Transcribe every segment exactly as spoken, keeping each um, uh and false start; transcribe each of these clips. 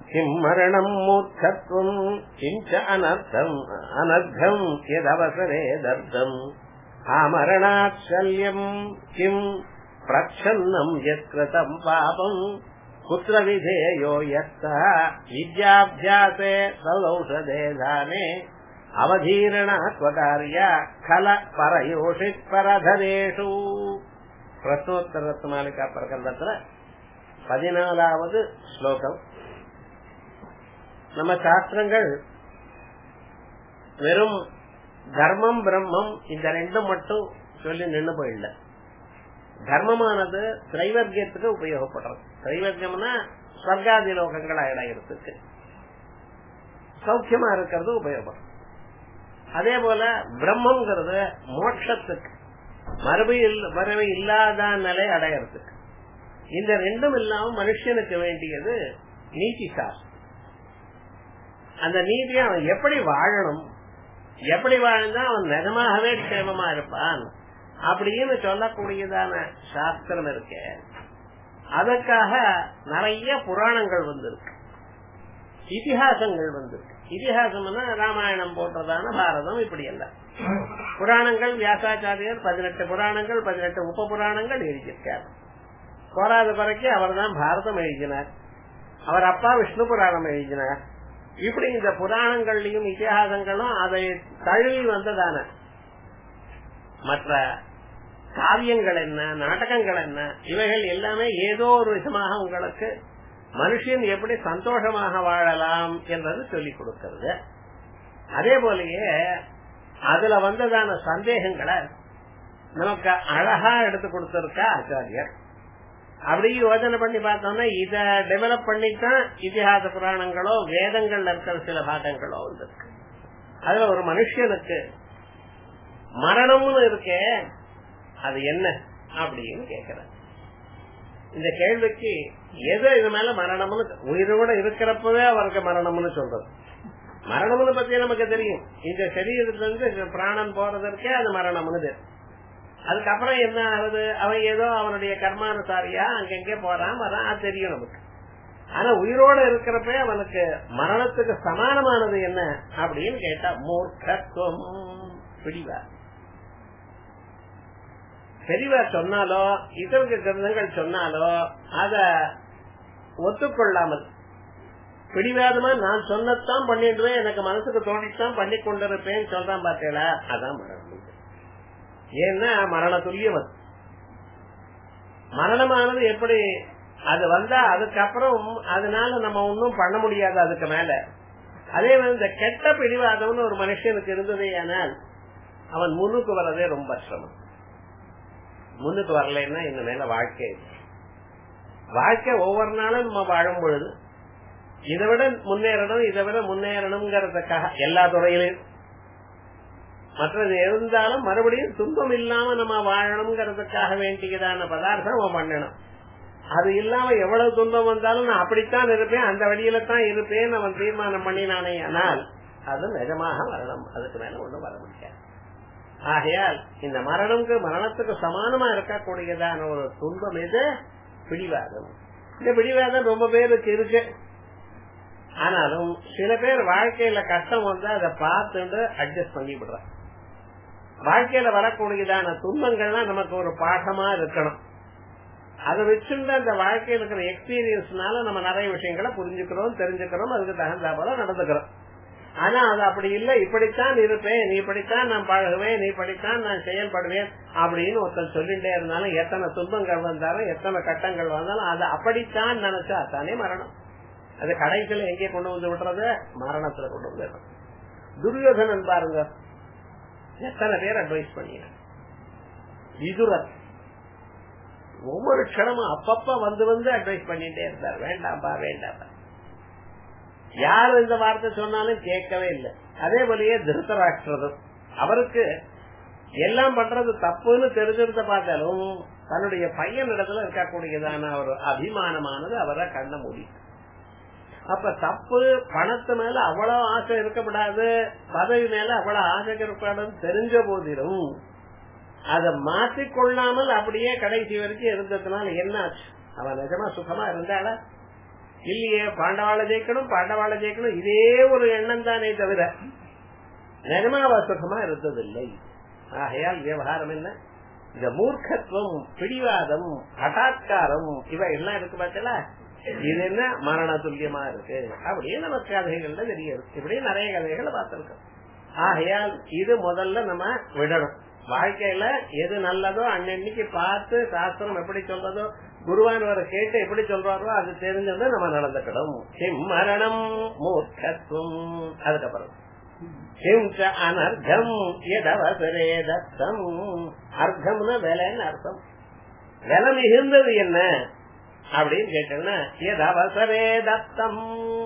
கிம் மரணம் மூர்க்கத்துவம் கிஞ்ச அனர்த்தம் அனர்த்தம் எதவசரே தர்த்தம் ஆமரணாச்சல்யம் கிம் பிரச்சன்னம் யத்கிருதம் பாபம் குத்ர விதேயோ யத்தா வித்யாபியாசே சௌஷதே தானே அவதீரணாத்வகார்ய கல பரயோஷித் பரதரேஷு. பிரஸ்னோத்தர ரத்னமாலிகா பிரகரணத்துல பதினாலாவது ஸ்லோகம். நம்ம சாஸ்திரங்கள் வெறும் தர்மம் பிரம்மம் இந்த ரெண்டும் மட்டும் சொல்லி நின்று போயிடல. தர்மமானது திரைவர்க்கத்துக்கு உபயோகப்படுறது. திரைவர்க்கம்னா ஸ்வர்காதி லோகங்கள் அடைகிறதுக்கு, சௌக்கியமா இருக்கிறது உபயோகப்படும். அதே போல பிரம்மங்கிறது மோட்சத்துக்கு, மறுபடியும் மறுபடி இல்லாத நிலை அடைகிறதுக்கு. இந்த ரெண்டும் இல்லாம மனுஷனுக்கு வேண்டியது நீதி சாஸ்திரம். அந்த நீதியை அவன் எப்படி வாழணும், எப்படி வாழ்ந்தா அவன் நிஜமாகவே க்ஷேமமா இருப்பான் அப்படின்னு சொல்லக்கூடியதான சாஸ்திரம் இருக்கு. அதற்காக நிறைய புராணங்கள் வந்திருக்கு, இதிகாசங்கள் வந்திருக்கு. இதிகாசம்னா ராமாயணம் போன்றதான பாரதம், இப்படி எல்லாம் புராணங்கள். வியாசாச்சாரியர் பதினெட்டு புராணங்கள் பதினெட்டு உப புராணங்கள் எழுதியிருக்கார். போராத பிறகு அவர் தான் பாரதம் எழுதினார். அவர் அப்பா விஷ்ணு புராணம் எழுதினார். இப்படி இந்த புராணங்கள்லயும் இதிகாசங்களும் அதை தழுவி வந்ததான மற்ற காவியங்கள் என்ன, நாடகங்கள் என்ன, இவைகள் எல்லாமே ஏதோ ஒரு விதமாக உங்களுக்கு மனுஷன் எப்படி சந்தோஷமாக வாழலாம் என்றது சொல்லிக் கொடுக்கிறது. அதே போலயே அதுல வந்ததான சந்தேகங்களை நமக்கு அழகா எடுத்து கொடுத்திருக்கா ஆச்சாரியர். அப்படி யோசனை பண்ணி பார்த்தோம்னா இத டெவலப் பண்ணித்தான் இதிகாச புராணங்களோ வேதங்கள்ல இருக்கிற சில பாகங்களோ வந்திருக்கு. அதுல ஒரு மனுஷனுக்கு மரணம்னு இருக்கே அது என்ன அப்படின்னு கேக்குற. இந்த கேள்விக்கு எது இது மேல மரணம்னு, உயிரோட இருக்கிறப்பவே அவருக்கு மரணம்னு சொல்றது. மரணம்னு பத்தி நமக்கு தெரியும், இந்த சரீரத்துல இருந்து பிராணன் போறதற்கே அது மரணம்னு தெரியும். அதுக்கப்புறம் என்ன ஆகுது, அவன் ஏதோ அவனுடைய கர்மானுசாரியா அங்கங்கே போறான் வரான், அது தெரியும் நமக்கு. ஆனா உயிரோட இருக்கிறப்ப அவனுக்கு மரணத்துக்கு சமானமானது என்ன அப்படின்னு கேட்டா மூர்க்கத்துவம். பிடிவா பெரியவா சொன்னாலோ இதற்கு கிரந்தங்கள் சொன்னாலோ அத ஒத்துக்கொள்ளாமல் பிடிவாதமா நான் சொன்னதான் பண்ணிடுவேன், எனக்கு மனசுக்கு தோணித்தான் பண்ணி கொண்டிருப்பேன் சொல்றான் பார்த்தேடா, அதான் மரணம். ஏன்னா மரண துல்லியம். மரணமானது எப்படி அது வந்தா அதுக்கப்புறம் அதனால நம்ம ஒன்னும் பண்ண முடியாது அதுக்கு மேல. அதே மாதிரி இந்த கெட்ட பிடிவாதம்னு ஒரு மனுஷனுக்கு இருந்ததே ஆனால் அவன் முன்னுக்கு வர்றதே ரொம்ப சிரமம். முன்னுக்கு வரலன்னா இந்த மேல வாழ்க்கை வாழ்க்கை ஒவ்வொரு நாளும் நம்ம வாழும் பொழுது இதை விட முன்னேறணும் இதை விட முன்னேறணுங்கிறதுக்காக எல்லா துறையிலும் மற்றது இருந்தாலும் மறுபடியும் துன்பம் இல்லாம நம்ம வாழணுங்கிறதுக்காக வேண்டியதான பதார்த்தம் நம்ம பண்ணணும். அது இல்லாம எவ்வளவு துன்பம் வந்தாலும் நான் அப்படித்தான் இருப்பேன், அந்த வழியில தான் இருப்பேன் அவன் தீர்மானம் பண்ணினானே, ஆனால் அது நிஜமாக வரணும், அதுக்கு மேல ஒண்ணும் வர முடியாது. ஆகையால் இந்த மரணம்க்கு மரணத்துக்கு சமானமா இருக்கக்கூடியதான ஒரு துன்பம் எது, பிடிவாதம். இந்த பிடிவாதம் ரொம்ப பேருக்கு இருக்கு. ஆனாலும் சில பேர் வாழ்க்கையில கஷ்டம் வந்தா அதை பார்த்துட்டு அட்ஜஸ்ட் பண்ணி விடுறாங்க. வாழ்க்கையில வரக்கூடியதான துன்பங்கள்லாம் நமக்கு ஒரு பாடமா இருக்கணும். அதை வச்சுட்டு அந்த வாழ்க்கையில இருக்கிற எக்ஸ்பீரியன்ஸ்னால நம்ம நிறைய விஷயங்களை புரிஞ்சுக்கிறோம், தெரிஞ்சுக்கிறோம், அதுக்கு தகுந்த போல நடந்துக்கிறோம். ஆனா அது அப்படி இல்லை, இப்படித்தான் இருப்பேன், நீ இப்படித்தான் நான் பழகுவேன், நீ இப்படித்தான் நான் செயல்படுவேன் அப்படின்னு ஒருத்தர் சொல்லிட்டே இருந்தாலும் எத்தனை துன்பங்கள் வந்தாலும் எத்தனை கட்டங்கள் வந்தாலும் அது அப்படித்தான் நினைச்சா தானே மரணம். அது கடைசியில எங்கே கொண்டு வந்து விடுறது, மரணத்துல கொண்டு வந்து. துரியோதனன் பாருங்க எத்தனை பேர் அட்வைஸ் பண்ணின, விதுரன் ஒவ்வொரு க்ஷணமும் அப்பப்ப வந்து வந்து அட்வைஸ் பண்ணிட்டே இருந்தார், வேண்டாம்பா வேண்டாம்பா. யாரு இந்த வார்த்தை சொன்னாலும் கேட்கவே இல்லை. அதே போலயே திருத்தராஷ்டிரதும் அவருக்கு எல்லாம் பண்றது தப்புன்னு தெரிஞ்சிருந்த பார்த்தாலும் தன்னுடைய பையன் இடத்துல இருக்கக்கூடியதான ஒரு அபிமானமானது அவரை கண்ண முடியும். அப்ப தப்பு பணத்து மேல அவ்வளவு ஆசை இருக்கப்படாது, பதவி மேல அவ்வளவு ஆசை இருக்கக்கூடாதுன்னு தெரிஞ்ச போதிலும் அதை மாற்றிக்கொள்ளாமல் அப்படியே கடைசி வரைக்கும் இருந்ததுனால என்ன ஆச்சு, அவன் நிஜமா சுகமா இருந்தால இல்லையே பாண்டவாள ஜெயிக்கணும் பாண்டவாள ஜெயிக்கணும் இதே ஒரு எண்ணம் தானே தவிர நிஜமாவா சுகமா இருந்ததில்லை. ஆகையால் விவகாரம் என்ன, இந்த மூர்க்கத்துவம், பிடிவாதம், ஹட்டாத்காரம் இவை எல்லாம் இருக்கு பார்த்தல, இது என்ன மரண துல்லியமா இருக்கு அப்படியே நமக்கு கதைகள்ல தெரியுது. இப்படி நிறைய கதைகளை பார்த்திருக்கோம். ஆகையால் இது முதல்ல நம்ம விடணும். வாழ்க்கையில எது நல்லதோ அன்னைக்கு பார்த்து சாஸ்திரம் எப்படி சொல்றதோ குருவானவரை கேட்டு எப்படி சொல்றாரோ அது தெரிஞ்சது நம்ம நடந்துக்கணும். மரணம் மூர்க்கத்துவம். அதுக்கப்புறம் அனர்த்தம் எதவசரே தத்தம். அர்த்தம்னா விலைன்னு அர்த்தம். விலை மிகுந்தது என்ன அப்படின்னு கேட்டீங்கன்னா எதவசரே தத்தம்.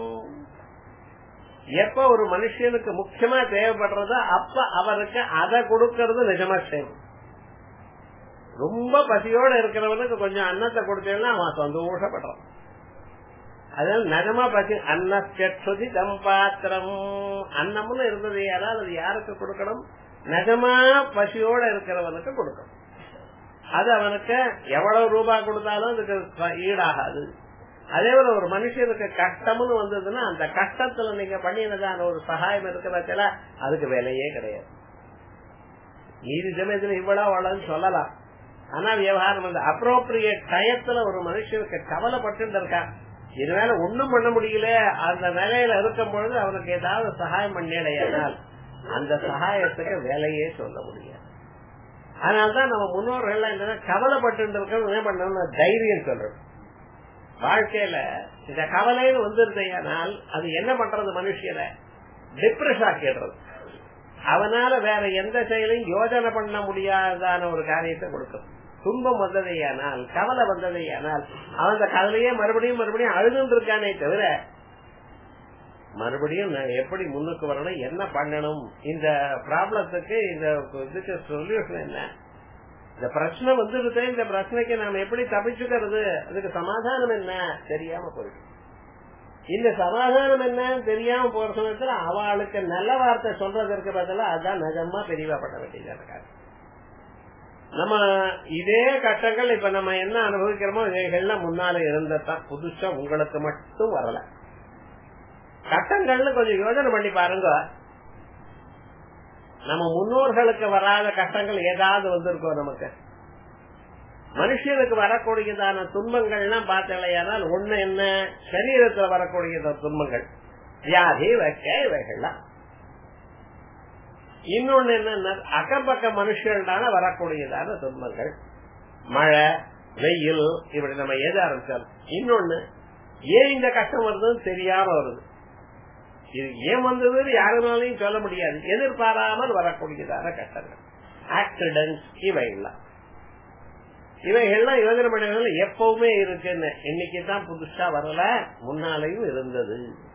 எப்ப ஒரு மனுஷனுக்கு முக்கியமா தேவைப்படுறதோ அப்ப அவருக்கு அதை கொடுக்கறது நிஜமா சேவம். ரொம்ப பசியோட இருக்கிறவனுக்கு கொஞ்சம் அன்னத்தை கொடுத்தேன்னா அவன் சந்தோஷப்படுறான். அதனால நிஜமா பசி அன்னஸ்தி தம்பாத்திரம். அன்னம்னு இருந்தது யாராவது அது யாருக்கு கொடுக்கணும், நிஜமா பசியோட இருக்கிறவனுக்கு கொடுக்கணும். அது அவனுக்கு எவ்வளவு ரூபாய் கொடுத்தாலும் அதுக்கு ஈடாகாது. அதே போல ஒரு மனுஷனுக்கு கஷ்டம்னு வந்ததுன்னா அந்த கஷ்டத்துல நீங்க பண்ணினதான ஒரு சகாயம் இருக்கிற அதுக்கு வேலையே கிடையாது. நீதி சமயத்துல இவ்வளவு வளர்ந்து சொல்லலாம். ஆனா விவகாரம் வந்து அப்ரோப்ரியேட் டயத்துல ஒரு மனுஷனுக்கு கவலைப்பட்டு இருக்கான், இதனால ஒண்ணும் பண்ண முடியல, அந்த நிலையில இருக்கும் பொழுது அவனுக்கு ஏதாவது சகாயம் பண்ணிடையானால் அந்த சகாயத்துக்கு வேலையே சொல்ல முடியாது. அதனால்தான் நம்ம முன்னோர்கள் என்ன கவலைப்பட்டு இருக்க என்ன பண்ணணும், தைரியம் சொல்றோம். வாழ்க்கையில இந்த கவலைன்னு வந்துருதையானால் அது என்ன பண்றது, மனுஷனை டிப்ரெஸ் ஆக்கிடுறது. அவனால வேற எந்த செயலையும் யோஜனை பண்ண முடியாதான ஒரு காரியத்தை கொடுக்கும். துன்பம் வந்ததையானால், கவலை வந்ததையானால் அவன் அந்த கவலையே மறுபடியும் மறுபடியும் அழுதுன்னு இருக்கானே தவிர மறுபடியும் நான் எப்படி முன்னுக்கு வரணும், என்ன பண்ணணும், இந்த ப்ராப்ளத்துக்கு இந்த இதுக்கு சொல்யூஷன் என்ன, இந்த பிரச்சனை வந்துருது, இந்த பிரச்சனைக்கு நாம எப்படி தப்பிச்சுக்கிறது, அதுக்கு சமாதானம் என்ன தெரியாம போயிடும். இந்த சமாதானம் என்னன்னு தெரியாம போற சமயத்துல அவளுக்கு நல்ல வார்த்தை சொல்றதற்கு பதிலா அதுதான் நிஜமா பெரியவாப்பட வேண்டியதா. நம்ம இதே கட்டங்கள் இப்ப நம்ம என்ன அனுபவிக்கிறோமோ இவைகள்லாம் முன்னால இருந்ததான், புதுசா உங்களுக்கு மட்டும் வரல. கட்டங்கள்னு கொஞ்சம் யோசனை பண்ணி பாருங்க. நம்ம முன்னோர்களுக்கு வராத கட்டங்கள் ஏதாவது வந்திருக்கோம். நமக்கு மனுஷனுக்கு வரக்கூடியதான துன்பங்கள்லாம் பார்த்தலையானால் ஒண்ணு என்ன, சரீரத்துல வரக்கூடிய துன்பங்கள், வியாதி வைக்க இவைகள்லாம். இன்னொன்னு என்ன, அக்கம்பக்க மனுஷர்களான வரக்கூடியதான துன்பங்கள், மழை வெயில் இப்படி நம்ம எத ஆரம்பிச்சாலும். இன்னொன்னு ஏன் இந்த கஷ்டம் வருதுன்னு தெரியாம வருது. இது ஏன் வந்தது யாருனாலையும் சொல்ல முடியாது. எதிர்பாராமல் வரக்கூடியதான கஷ்டங்கள், ஆக்சிடென்ட் இவைகள்லாம். இவைகள்லாம் யோஜனை பண்ண எப்பவுமே இருக்குன்னு, இன்னைக்குதான் புதுசா வரல, முன்னாலையும் இருந்தது.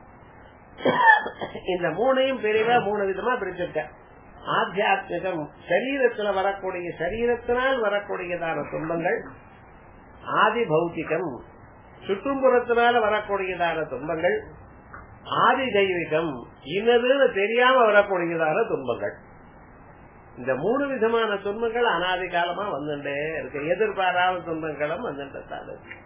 இந்த மூணையும் பிரிவா மூணு விதமா பிரிச்சிருக்க. ஆத்தியாத்மிகம், சரீரத்துல வரக்கூடிய சரீரத்தினால் வரக்கூடியதான துன்பங்கள். ஆதி பௌத்திகம், சுற்றும்புறத்தினால வரக்கூடியதான துன்பங்கள். ஆதி தெய்வீகம், இன்னதுன்னு தெரியாம வரக்கூடியதான துன்பங்கள். இந்த மூணு விதமான துன்பங்கள் அனாதி காலமா வந்துட்டே இருக்கு. எதிர்பாராத துன்பங்களும் வந்துட்டு இருக்கு.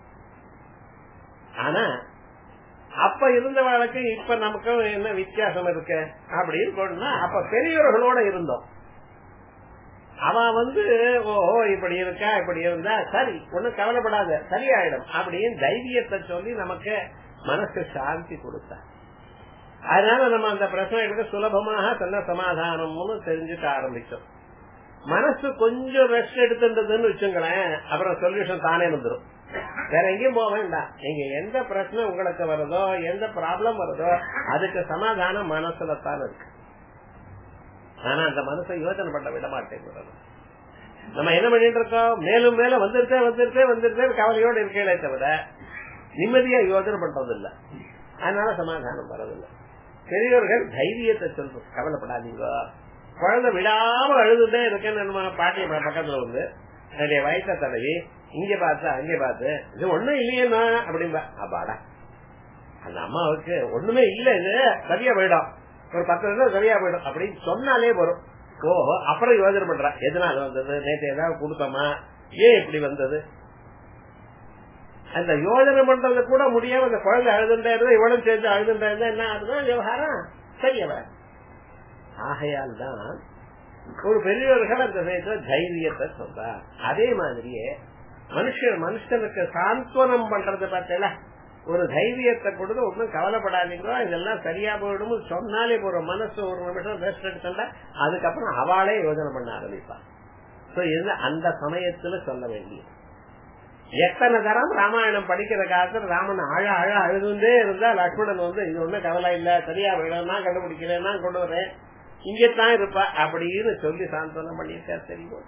ஆனா அப்ப இருந்த வாழ்க்கை இப்ப நமக்கு என்ன வித்தியாசம் இருக்கு அப்படின்னு சொன்னா, அப்ப பெரியவர்களோட இருந்தோம். அவன் வந்து ஓஹோ இப்படி இருக்கா, இப்படி இருந்தா சரி, ஒன்னும் கவலைப்படாத, சரியாயிடும் அப்படின்னு தைரியத்தை சொல்லி நமக்கு மனசு சாந்தி கொடுத்தா. அதனால நம்ம அந்த பிரச்சனைகளுக்கு சுலபமாக சொன்ன சமாதானம்னு தெரிஞ்சுக்க ஆரம்பிச்சோம். மனசு கொஞ்சம் ரெஸ்ட் எடுத்துன்றதுன்னு வச்சுங்களேன், அப்புறம் சொல்யூஷன் தானே வந்துடும். வேற எங்கேயும் போக வேண்டாம். நீங்க எந்த பிரச்சனை உங்களுக்கு வருதோ, எந்த ப்ராப்ளம் வருதோ அதுக்கு சமாதானம் மனசுல தான் இருக்கு. ஆனா அந்த மனசை யோசனை பண்ண விட மாட்டேங்கிறது. நம்ம என்ன பண்ணிட்டு இருக்கோம், மேலும் மேலும் வந்துருச்சே வந்துருச்சே வந்துருச்சே கவலையோடு இருக்கே தவிர நிம்மதியா யோசனை பண்றது இல்ல. அதனால சமாதானம் வரதில்லை. பெரியவர்கள் தைரியத்தை சொல்றோம், கவலைப்படாதீங்க, குழந்தை விடாம அழுதுட்டே இருக்கேன்னு நம்ம பாட்டிய பக்கத்துல வந்து என்னுடைய வயசை தடவி இங்க பார்த்து அங்கே பார்த்து இது ஒண்ணும் இல்லையேன்னா அப்படின்பா. அப்பாடா, அந்த அம்மாவுக்கு ஒண்ணுமே இல்ல, இது சரியா போயிடும், ஒரு பத்து நிமிஷம் சரியா போயிடும் அப்படின்னு சொன்னாலே வரும். ஓஹோ, அப்புறம் யோசனை பண்றா, எதனால வந்தது, நேற்று ஏதாவது கொடுத்தோமா, ஏன் இப்படி வந்தது. அந்த யோஜனை பண்றது கூட முடியாம அந்த குழந்தை அழுதுண்டா இருந்தா இவ்வளவு சேர்ந்து அழுதுண்டா இருந்தா என்ன ஆகுதுன்னா விவகாரம் சரியவ. ஆகையால் தான் ஒரு பெரியவர்கள் அந்த விஷயத்துல தைரியத்தை சொல்றார். அதே மாதிரியே மனுஷன் மனுஷனுக்கு சாந்த்வனம் பண்றது பார்த்தல ஒரு தைரியத்தை கொடுத்து ஒன்னும் கவலைப்படாதீங்களோ இதெல்லாம் சரியா போயிடும் சொன்னாலே ஒரு மனசு ஒரு நிமிஷம் ரெஸ்ட் எடுத்தா அதுக்கப்புறம் அவளே யோஜனை பண்ண ஆரம்பிப்பான். அந்த சமயத்துல சொல்ல வேண்டியது எத்தனை தரம் ராமாயணம் படிக்கிற காலத்துல ராமன் அழ அழ அழுதுண்டே இருந்தா லக்ஷ்மணன் வந்து இது ஒண்ணு கவலை இல்ல சரியா விட நான் கண்டுபிடிக்கிறேன் நான் கொண்டு வரேன் இங்கத்தான் இருப்பா அப்படின்னு சொல்லி சாந்தனம் பண்ணியிருக்காரு. தெரியும்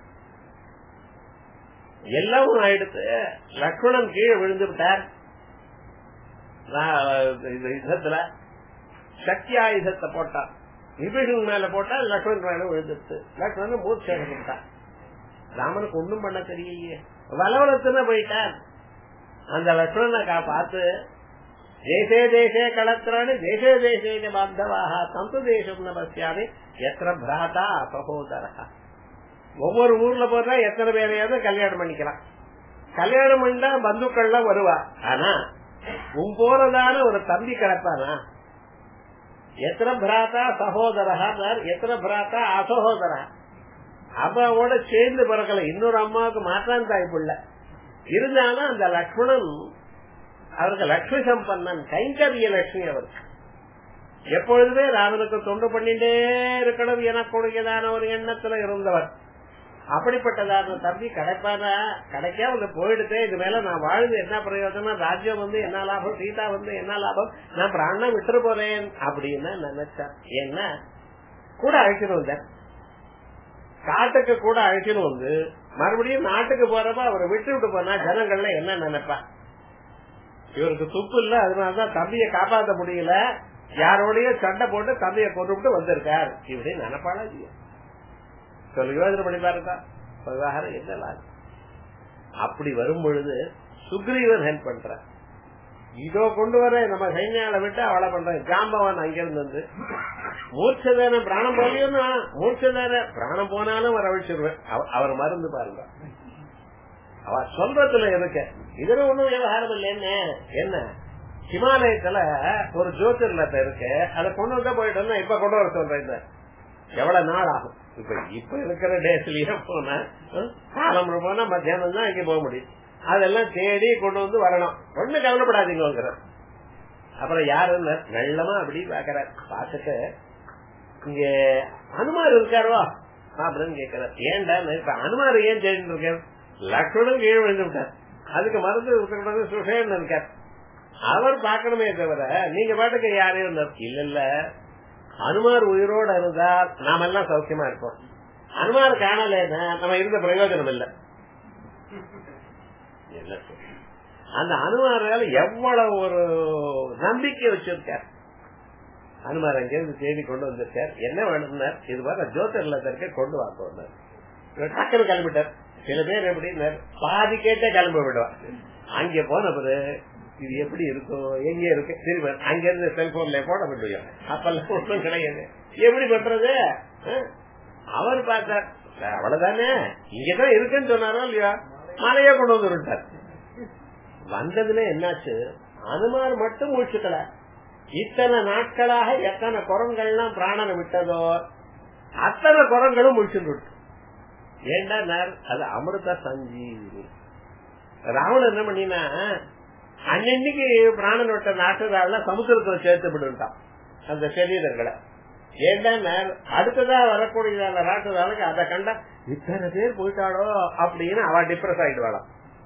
எல்லாம் ஆயிடுத்து. லக்ஷ்மணன் கீழே விழுந்து விட்டார் யுத்தத்துல. சக்தி ஆயுதத்தை போட்டார் விபீஷன் மேல போட்டா லக்ஷ்மணன் மேல விழுந்துட்டு லக்ஷ்மணன் மூர்ச்சை எடுத்துட்டார். ராமனுக்கு ஒண்ணும் பண்ண தெரியலையே வலவலத்துன்னு போயிட்டார். அந்த லக்ஷ்மணனை பார்த்து தேசே தேசே களத்திராணி தேசே தேசே பாந்தவாக தந்து தேசம் நபஸ்யாமி எத்தனை பிராதா சகோதரா. ஒவ்வொரு ஊர்ல போறா எத்தனை பேரையாவது கல்யாணம் பண்ணிக்கலாம். கல்யாணம் பண்ணா பந்துக்கள்லாம் வருவா. ஆனா உன் போறதான ஒரு தம்பி கிடப்பானா எத்தனை பிராத்தா சகோதரா எத்தனை பிராத்தா அசகோதரா. அப்பாவோட சேர்ந்து பிறக்கல இன்னொரு அம்மாவுக்கு மாற்றான் தாய் பிள்ளை இருந்தாலும் அந்த லக்ஷ்மணன் அவருக்கு லட்சுமி சம்பன்னன் கைங்கரிய லட்சுமி அவருக்கு எப்பொழுதுமே ராமனுக்கு தொண்டு பண்ணிட்டே இருக்கணும் எனக்குடையதான ஒரு எண்ணத்துல இருந்தவர். அப்படிப்பட்டதான தம்பி கிடைப்பானா கிடைக்காம போயிடுதே இது மேல நான் வாழ்ந்து என்ன பிரயோஜனம் ராஜ்யம் வந்து என்ன லாபம் சீதா வந்து என்ன லாபம் நான் பிராணம் விட்டு போறேன் அப்படின்னு நினைச்சார். ஏன்னா கூட அழைச்சிட்டு வந்தார் காட்டுக்கு கூட அழைச்சிட்டு வந்து மறுபடியும் நாட்டுக்கு போறப்ப அவரை விட்டு விட்டு போனா ஜனங்கள்ல என்ன நினைப்பா இவருக்கு துப்பு இல்ல அதனாலதான் தம்பியை காப்பாற்ற முடியல யாரோடைய சண்டை போட்டு தம்பியை கொண்டு விட்டு வந்திருக்கார் இப்படி நினைப்பாளா சொல்லு யோஜனை பண்ணி பாருக்கா விவகாரம் என்ன. அப்படி வரும் பொழுது சுக்ரீவன் ஹெல்ப் பண்ற இதோ கொண்டு வர நம்ம சைன்யால விட்டு அவளை பண்ற ஜாம்பவான் அங்கிருந்து வந்து மூர்ச்சதான பிராணம் போலியோன்னா மூர்ச்சதான பிராணம் போனாலும் வர அழிச்சிருவேன் அவர் மருந்து பாருங்க. அவ சொல்றதுல இருக்க இதுல ஒண்ணும் விவகாரம் இல்லைன்னு என்ன ஹிமாலயத்துல ஒரு ஜோதிர்லத்தை இருக்கு அதை கொண்டு வந்தா போயிட்டோம்னா இப்ப கொண்டு வர சொல்றேன் எவ்வளவு நாள் ஆகும். இப்ப இப்ப இருக்கிற டேஸ்லயே போனா காலம் போனா மத்தியானம் தான் இங்க போக முடியும். அதெல்லாம் தேடி கொண்டு வந்து வரணும் ஒண்ணு கவலைப்படாதீங்க. அப்புறம் யாரு நல்லமா அப்படி பாக்குற பாத்துட்டு இங்க அனுமார் இருக்காரோ அப்படின்னு கேக்குறாரு. ஏன்டா இப்ப அனுமார் ஏன் தேடிட்டு இருக்காரு லக்ஷ்மணன் கீழே விழுந்து விட்டார் அதுக்கு மருந்து சுஷேன் இருக்கார் அவர் பாக்கணுமே தவிர நீங்க பாட்டுக்கு யாரையும் இல்ல இல்ல அனுமார் உயிரோட இருந்தா நாம எல்லாம் சௌக்கியமா இருப்போம். அனுமார் காணலன்னா நம்ம இருந்த பிரயோஜனம் இல்ல. அந்த அனுமாரால எவ்வளவு ஒரு நம்பிக்கை வச்சிருக்கார். அனுமார் அங்கிருந்து தேடி கொண்டு வந்திருக்கார். என்ன வேணும்னா இது மாதிரி ஜோதிர்லத்திற்கே கொண்டு வாங்க டக்குனு கிளம்பிட்டார். சில பேர் எப்படி பாதி கேட்டே கிளம்ப விடுவார். அங்க போன பிறகு இது எப்படி இருக்கும் எங்க இருக்கு திரும்ப அங்க இருந்து செல்போன்ல போட முடியும் அப்பெல்லாம் ஒன்றும் கிடையாது. எப்படி பண்றது அவர் பார்த்தார் அவ்வளவுதானே இங்கதான் இருக்குன்னு சொன்னாரோ இல்லையா மலையே கொண்டு வந்து விட்டார். வந்ததுல என்னாச்சு அனுமார் மட்டும் முடிச்சுக்கல இத்தனை நாட்களாக எத்தனை குரங்கள்லாம் பிராணனை விட்டதோ அத்தனை குரங்களும் முடிச்சுட்டு விட்டு. ஏண்டா அது அமிர்த சஞ்சீவினி. ராவணன் என்ன பண்ணினா அன்னைக்கு பிராணன் விட்ட நாட்டுதான் சமுத்திரத்துல சேர்த்து விடுட்டான் அந்த சரீரங்களை. ஏண்டா அடுத்ததா வரக்கூடியதான நாட்டுதாளுக்கு அதை கண்டா இத்தனை பேர் போயிட்டாளோ அப்படின்னு அவ டிப்ரெஸ் ஆயிடுவாளாம்.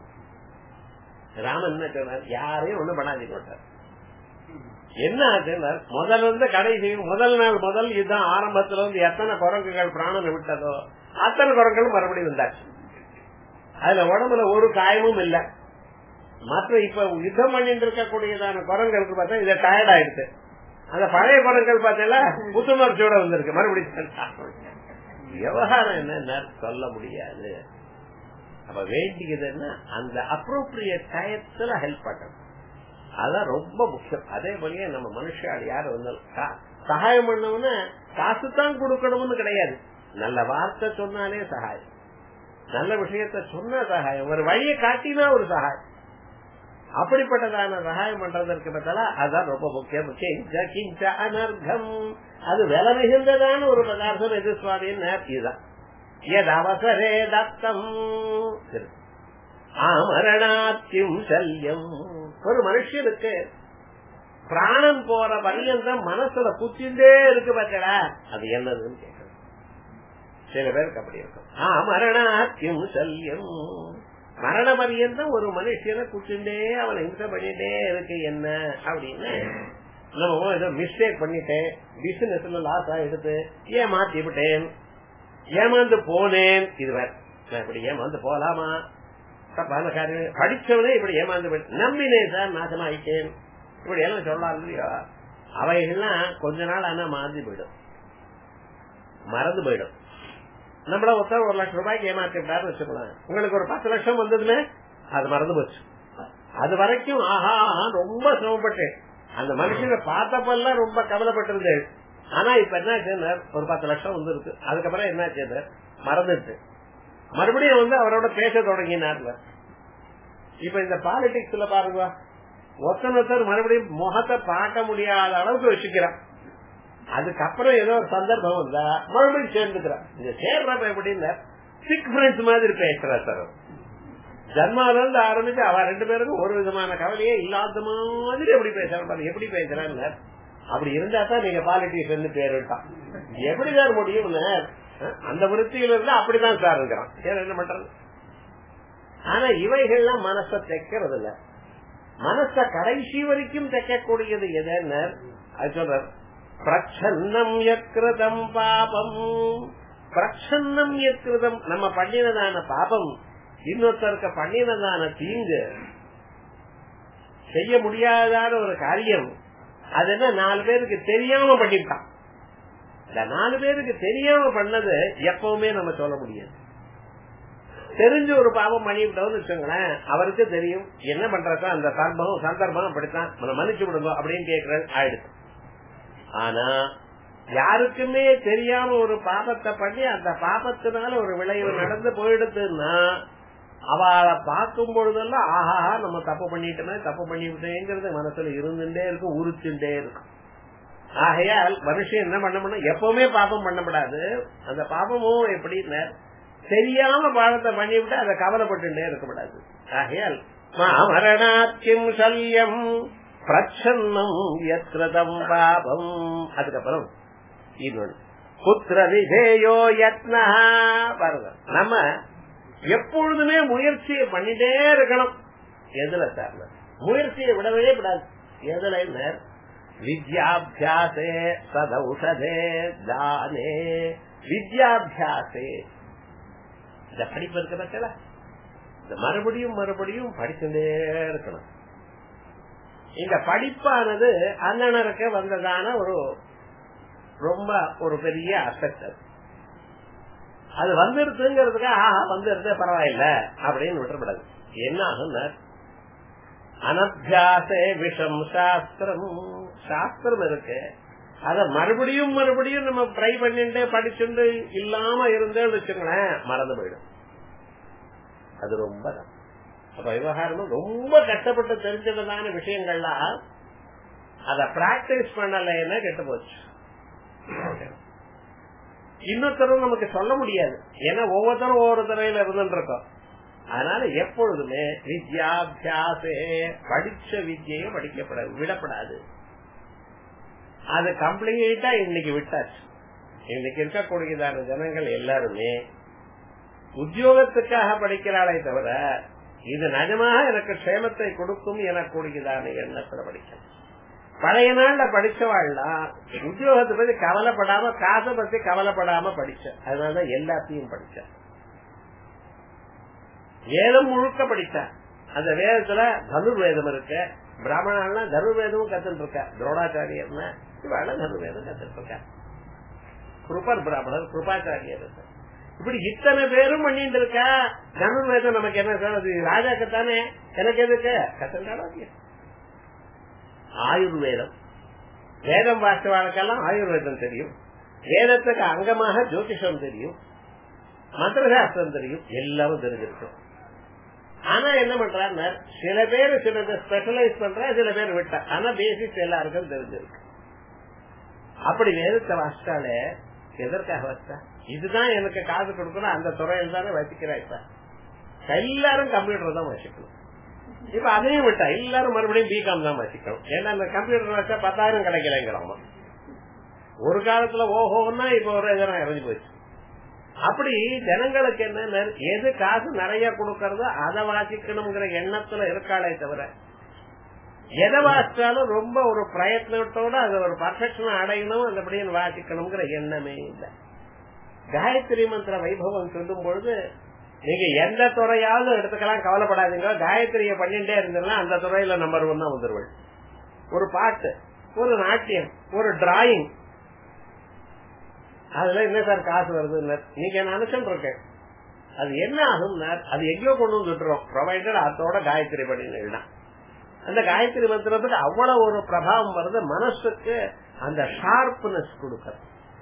ராமன் என்ன சொன்னார் யாரையும் ஒண்ணும் பண்ணாதீங்க. என்ன ஆச்சுன்னா முதல்ல இருந்து கடைசி முதல் நாள் முதல் இதுதான் ஆரம்பத்துல இருந்து எத்தனை குரங்குகள் பிராணனை விட்டதோ அத்தனை குரங்களும் மறுபடியும் வந்தாச்சு. அதுல உடம்புல ஒரு காயமும் இல்ல. மற்ற இப்ப யுத்தம் பண்ணிட்டு இருக்கக்கூடியதான குரங்களுக்கு பார்த்தா இதை டயர்ட் ஆயிடுச்சு. அந்த பழைய குரங்கள் பார்த்தா புத்துணர்ச்சியோட வந்திருக்கு மறுபடியும். விவகாரம் என்ன சொல்ல முடியாது. அப்ப வேண்டியதுன்னா அந்த அப்ரோப்ரியேட் டயத்துல ஹெல்ப் பண்ணணும். அதான் ரொம்ப முக்கியம். அதே போலயே நம்ம மனுஷால் யாரு வந்தாலும் சகாயம் பண்ணோம்னா காசு தான் கொடுக்கணும்னு கிடையாது. நல்ல வார்த்தை சொன்னாலே சகாயம், நல்ல விஷயத்த சொன்னா சகாயம், ஒரு வழியை காட்டினா ஒரு சகாயம். அப்படிப்பட்டதான சகாயம் பண்றதற்கு பத்தால அதுதான் ரொம்ப முக்கியம். அனர்கம் அது வில மிகுந்ததான ஒரு பதார்த்தம் எது சுவாமின்னு இதுதான். எது அவசரே தத்தம் ஆமரணாத்தியும் சல்யம். ஒரு மனுஷனுக்கு பிராணம் போற பரியந்தம் மனசுல புத்திண்டே இருக்கு பார்த்தா அது என்னதுன்னு கேட்கணும். சில பேருக்கு அப்படி இருக்கும். ஆமரணாத்தியும் சல்யம், மரண பரியந்தம் ஒரு மனுஷனை குச்சிண்டே அவனை இன்ச பண்ணிட்டே இருக்கு என்ன அப்படின்னு. நம்ம ஏதோ மிஸ்டேக் பண்ணிட்டேன், பிசினஸ்ல லாஸ் ஆயிடுது, ஏமாத்தி விட்டேன், ஏமாந்து போனேன், இது வேற. நான் இப்படி ஏமாந்து போலாமா, தப்பான காரியம், படிச்சவனே இப்படி ஏமாந்து போயிட்டேன், நம்பினேன் சார் நாசமா ஆயிட்டேன், இப்படி எல்லாம் சொல்லலாம் இல்லையா. அவைகள்லாம் கொஞ்ச நாள் ஆனா மாறி போயிடும், மறந்து போயிடும். நம்மள ஒருத்தர் ஒரு லட்சம் ரூபாய்க்கு ஏமாத்திட்டாரு வச்சுக்கலாம், உங்களுக்கு ஒரு பத்து லட்சம் வந்ததுன்னு அது மறந்து போச்சு. அது வரைக்கும் ஆஹா ரொம்ப சிரமப்பட்டேன், அந்த மனுஷனை பார்த்தப்பெல்லாம் ரொம்ப கவலைப்பட்டிருந்தேன். ஆனா இப்ப என்ன செய்தார், ஒரு பத்து லட்சம் வந்துருக்கு, அதுக்கப்புறம் என்ன செய்தார் மறந்துட்டு மறுபடியும் வந்து அவரோட பேச தொடங்கினார்ல. இப்ப இந்த பாலிடிக்ஸ்ல பாருங்க, ஒருத்தர் மறுபடியும் முகத்தை பார்க்க முடியாத அளவுக்கு வச்சுக்கிறான். அதுக்கப்புறம் ஏதோ ஒரு சந்தர்ப்பம் வந்தா மறுபடியும் சேர்ந்துக்கிறான். இந்த சேர்றப்ப எப்படின்னா சிக் ஃப்ரெண்ட்ஸ் மாதிரி பேசுறா சார். ஜன்மால இருந்து ஆரம்பிச்சு அவ ரெண்டு பேருக்கும் ஒரு விதமான கவலையே இல்லாத மாதிரி எப்படி பேசுறாங்க, எப்படி பேசுறாங்க. அப்படி இருந்தா தான் நீங்க பாலிட்டிஷியன் பேர் விட்டான். எப்படிதான் முடியும், அந்த விருத்தியில இருந்தா அப்படிதான் சார் இருக்கிறான், என்ன பண்றது. ஆனா இவைகள்லாம் மனசை தைக்கிறது இல்ல. மனச கடைசி வரைக்கும் தைக்கக்கூடியது எதுன்னு அது சொல்ற. பிரச்சன்னம் யக்ருதம் பாபம், பிரச்சன்னம் யக்ருதம், நம்ம பண்ணினதான பாபம், இன்னொருத்தருக்கு பண்ணினதான தீங்கு, செய்ய முடியாதான ஒரு காரியம், அது என்ன நாலு பேருக்கு தெரியாம பண்ணிட்டான். இந்த நாலு பேருக்கு தெரியாம பண்ணது எப்பவுமே நம்ம சொல்ல முடியாது. தெரிஞ்சு ஒரு பாவம் பண்ணிவிட்டோம்னு வச்சுங்களேன், அவருக்கு தெரியும் என்ன பண்றதா அந்த சந்தர்ப்பம் சந்தர்ப்பம் அப்படித்தான் மன்னிச்சு விடுங்க அப்படின்னு கேட்கறது ஆயிடுச்சு. ஆனா யாருக்குமே தெரியாம ஒரு பாபத்தை பண்ணி அந்த பாபத்தினால ஒரு விளைவு நடந்து போயிடுதுன்னா அவளை பார்க்கும் பொழுதெல்லாம் ஆஹா நம்ம தப்பு பண்ணிட்டோமே தப்பு பண்ணிவிட்டேங்கிறது மனசுல இருந்துட்டே இருக்கும், உறுத்துட்டே இருக்கும். ஆகையால் மனுஷன் என்ன பண்ண, எப்பவுமே பாபம் பண்ணப்படாது. அந்த பாபமும் எப்படின்னு தெரியாம பாவத்தை பண்ணிவிட்டு அதை கவலைப்பட்டுட்டே இருக்கக்கூடாது. ஆகையால் மரணாக்கிம் சல்யம் பிரச்சன்னம் யத்ரதம் பாபம். அதுக்கப்புறம் இன்னொன்று புத்திர விஜயோ யத்னா. பாருங்க, நம்ம எப்பொழுதுமே முயற்சியை பண்ணிட்டே இருக்கணும். எதுல சார் முயற்சியை விடவே விடாது. எதுல வித்யாபியாசே சதௌஷதே தானே. வித்யாபியாசே இந்த படிப்பு இருக்க பட்சல இந்த மறுபடியும் மறுபடியும் படிச்சுட்டே இருக்கணும். இந்த படிப்பானது அண்ணனருக்கு வந்ததான ஒரு ரொம்ப ஒரு பெரிய அசெட். அது வந்துருதுங்கிறதுக்கு ஆஹா வந்துருது பரவாயில்ல அப்படின்னு விட்டுறப்படாது. என்ன ஆகும், அனபியாசே விஷம் சாஸ்திரம். சாஸ்திரம் இருக்கு, அத மறுபடியும் மறுபடியும் நம்ம ட்ரை பண்ணிட்டு படிச்சுட்டு இல்லாம இருந்தேன்னு வச்சுங்களேன் மறந்து போயிடும். அது ரொம்ப அப்ப விவகாரமும் ரொம்ப கஷ்டப்பட்டு தெரிஞ்சதான விஷயங்கள்லாம் அத பிராக்டிஸ் பண்ணலைன்னா கெட்டு போச்சு. இன்னொருத்தரும் நமக்கு சொல்ல முடியாது, ஏன்னா ஒவ்வொருத்தரும் ஒவ்வொரு துறையில இருந்துட்டு இருக்கோம். அதனால எப்பொழுதுமே வித்யாபியாசே படிச்ச வித்தியை படிக்கப்பட விடப்படாது. அது கம்ப்ளீட்டா இன்னைக்கு விட்டாச்சு. இன்னைக்கு இருக்கக்கூடியதான ஜனங்கள் எல்லாருமே உத்தியோகத்துக்காக படிக்கிறாளே தவிர இது நிஜமாக எனக்கு க்ஷேமத்தை கொடுக்கும் எனக்கூடியதான எண்ணத்துல படிக்கணும். பழைய நாள்ல படிச்சவாள்லாம் உத்தியோகத்தை பத்தி கவலைப்படாம காசை பத்தி கவலைப்படாம படிச்ச, அதனாலதான் எல்லாத்தையும் படிச்ச. வேதம் முழுக்க படிச்ச. அந்த வேதத்துல தனுர்வேதம் இருக்கு, பிராமணாலாம் தனுர்வேதமும் கத்துட்டு இருக்க, துரோணாச்சாரியர்னா இவாள தனுர்வேதம் கத்துட்டு இருக்க, கிருபர் பிராமணர் கிருபாச்சாரியர், இப்படி இத்தனை பேரும் பண்ணிட்டு இருக்கா. தனுர்வேதம் நமக்கு என்ன சார், அது ராஜாக்கத்தானே, எனக்கு எதுக்கு கத்துட்டாலும். ஆயுர்வேதம், வேதம் வாசிவாளுக்கெல்லாம் ஆயுர்வேதம் தெரியும், வேதத்துக்கு அங்கமாக ஜோதிஷம் தெரியும், மந்திரசாஸ்திரம் தெரியும், எல்லாரும் தெரிஞ்சிருக்கும். ஆனா என்ன பண்றாரு, சில பேர் சில ஸ்பெஷலைஸ் பண்ற, சில பேர் விட்டா, ஆனா பேசிக்ஸ் எல்லாருக்கும் தெரிஞ்சிருக்கு. அப்படி வேதத்தை வாசிச்சாலே எதற்காக வச்சா, இதுதான் எனக்கு காசு கொடுக்கணும் அந்த துறையில் தானே வசிக்கிறா. இப்ப எல்லாரும் கம்ப்யூட்டர் தான் வசிக்கணும். இப்ப அதையும் விட்டா எல்லாரும் மறுபடியும் பிகாம் தான் வசிக்கணும். ஏன்னா அந்த கம்ப்யூட்டர் வச்சா பத்தாயிரம் கிடைக்கலங்கிறோம். ஒரு காலத்துல ஓஹோன்னா இப்ப ஒரு இதெல்லாம் இறங்கி போச்சு. அப்படி ஜனங்களுக்கு என்ன, எது காசு நிறைய கொடுக்கறதோ அதை வாசிக்கணுங்கிற எண்ணத்துல இருக்காளே தவிர, எதை வாசிச்சாலும் ரொம்ப ஒரு பிரயத்னத்தோட அது ஒரு பர்ஃபெக்ஷன் அடையணும் அந்தபடியும் வாசிக்கணுங்கிற எண்ணமே இல்லை. காயத்ரி மந்திர வைபவம் சொல்லும் பொழுது நீங்க எந்த துறையாவது எடுத்துக்கலாம், கவலைப்படாதீங்க. காயத்ரிய பண்ணிட்டே இருந்தீங்கன்னா அந்த துறையில நம்பர் ஒன் தான் வந்துருவள். ஒரு பாட்டு, ஒரு நாட்டியம், ஒரு டிராயிங், அதுல என்ன சார் காசு வருது நீங்க நினைச்சுட்டு இருக்கேன். அது என்ன ஆகும், அது எங்கேயோ கொண்டு வந்து விட்டுறோம். ப்ரொவைடட் அதோட காயத்ரி பண்ணினா அந்த காயத்ரி மந்திரத்துக்கு அவ்வளவு ஒரு பிரபாவம் வருது. மனசுக்கு அந்த ஷார்ப்னஸ் கொடுக்கறது,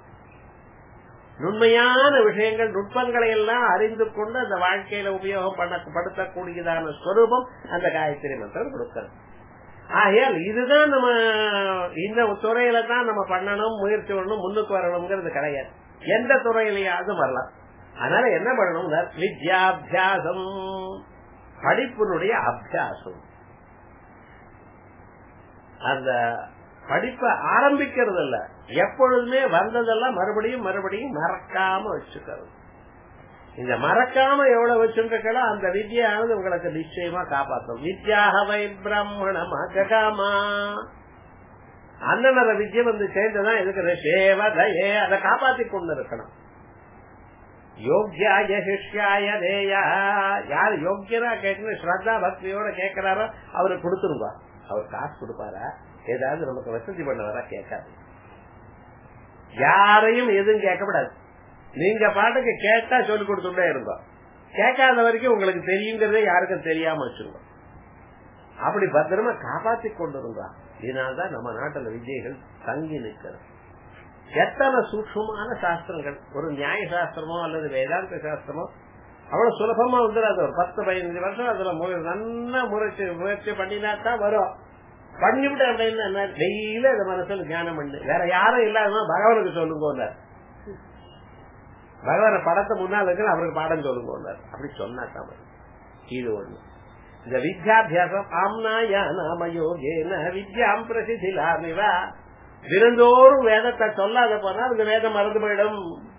நுண்மையான விஷயங்கள் நுட்பங்களை எல்லாம் அறிந்து கொண்டு அந்த வாழ்க்கையில உபயோகம் பண்ணப்படுத்தக்கூடியதான ஸ்வரூபம் அந்த காயத்ரி மந்திரம் கொடுக்கிறது. ஆகையால் இதுதான் நம்ம இந்த துறையில தான் நம்ம பண்ணணும், முயற்சி பண்ணணும், முன்னுக்கு வரணுங்கிறது கிடையாது. எந்த துறையிலையாவது வரலாம். அதனால என்ன பண்ணணும், வித்யாபியாசம், படிப்பினுடைய அபியாசம். அந்த படிப்பை ஆரம்பிக்கிறது இல்ல, எப்பொழுதுமே வந்ததெல்லாம் மறுபடியும் மறுபடியும் மறக்காம வச்சுக்கிறது. இந்த மறக்காம எவ்வளவு வச்சுருக்கோ அந்த வித்யானது உங்களுக்கு நிச்சயமா காப்பாற்றும். வித்யாவை பிரம்மணமா ஜகாமா, அண்ணனோட வித்யை வந்து சேர்ந்துதான் இருக்கிற சேவதையே, அதை காப்பாத்தி கொண்டு இருக்கணும். யோக்யாய சிஷ்யாய தேயா, யார் யோக்கியனா கேட்கணும் ஸ்ரத்தா பக்தியோட கேட்கிறாரோ அவருக்கு கொடுத்துருவா. அவர் காசு கொடுப்பாரா, ஏதாவது நமக்கு வசதி பண்ண வர கேட்காது. யாரையும் எதுவும் கேட்கப்படாது. நீங்க பாட்டுக்கு கேட்டா சொல்லிக் கொடுத்துட்டே இருந்தோம். கேட்காத வரைக்கும் உங்களுக்கு தெரியுங்கிறதே யாருக்கும் தெரியாம வச்சிருந்தோம். அப்படி பத்திரமா காப்பாத்தி கொண்டு இருந்தா. இதனால்தான் நம்ம நாட்டுல விஜய்கள் தங்கி நிற்கிறது. எத்தனை சூக்ஷ்மமான சாஸ்திரங்கள், ஒரு நியாய சாஸ்திரமோ அல்லது வேதாந்த சாஸ்திரமோ அவ்வளவு சுலபமா வந்துடாது. ஒரு பத்து பதினஞ்சு வருஷம் அதுல நல்லா முயற்சி முயற்சி பண்ணினாத்தான் வரும். பண்ணிவிட்டு அப்படின்னு டெய்லி அந்த மனசுல தியானம் பண்ணு. வேற யாரும் இல்லாத பகவானுக்கு சொல்லுங்க, பகவான படத்தை முன்னால் இருக்கு அவருக்கு பாடம் சொல்லுங்க. அப்படி சொன்னா தான் இது ஒண்ணு. இந்த வித்யாபியாசம் ஆம்னாயா நாம யோகேன வித்யாம் பிரசிதிலாமிவா, தினந்தோறும் வேதத்தை சொல்லாத போனா அந்த வேதம் மறந்து போயிடும்.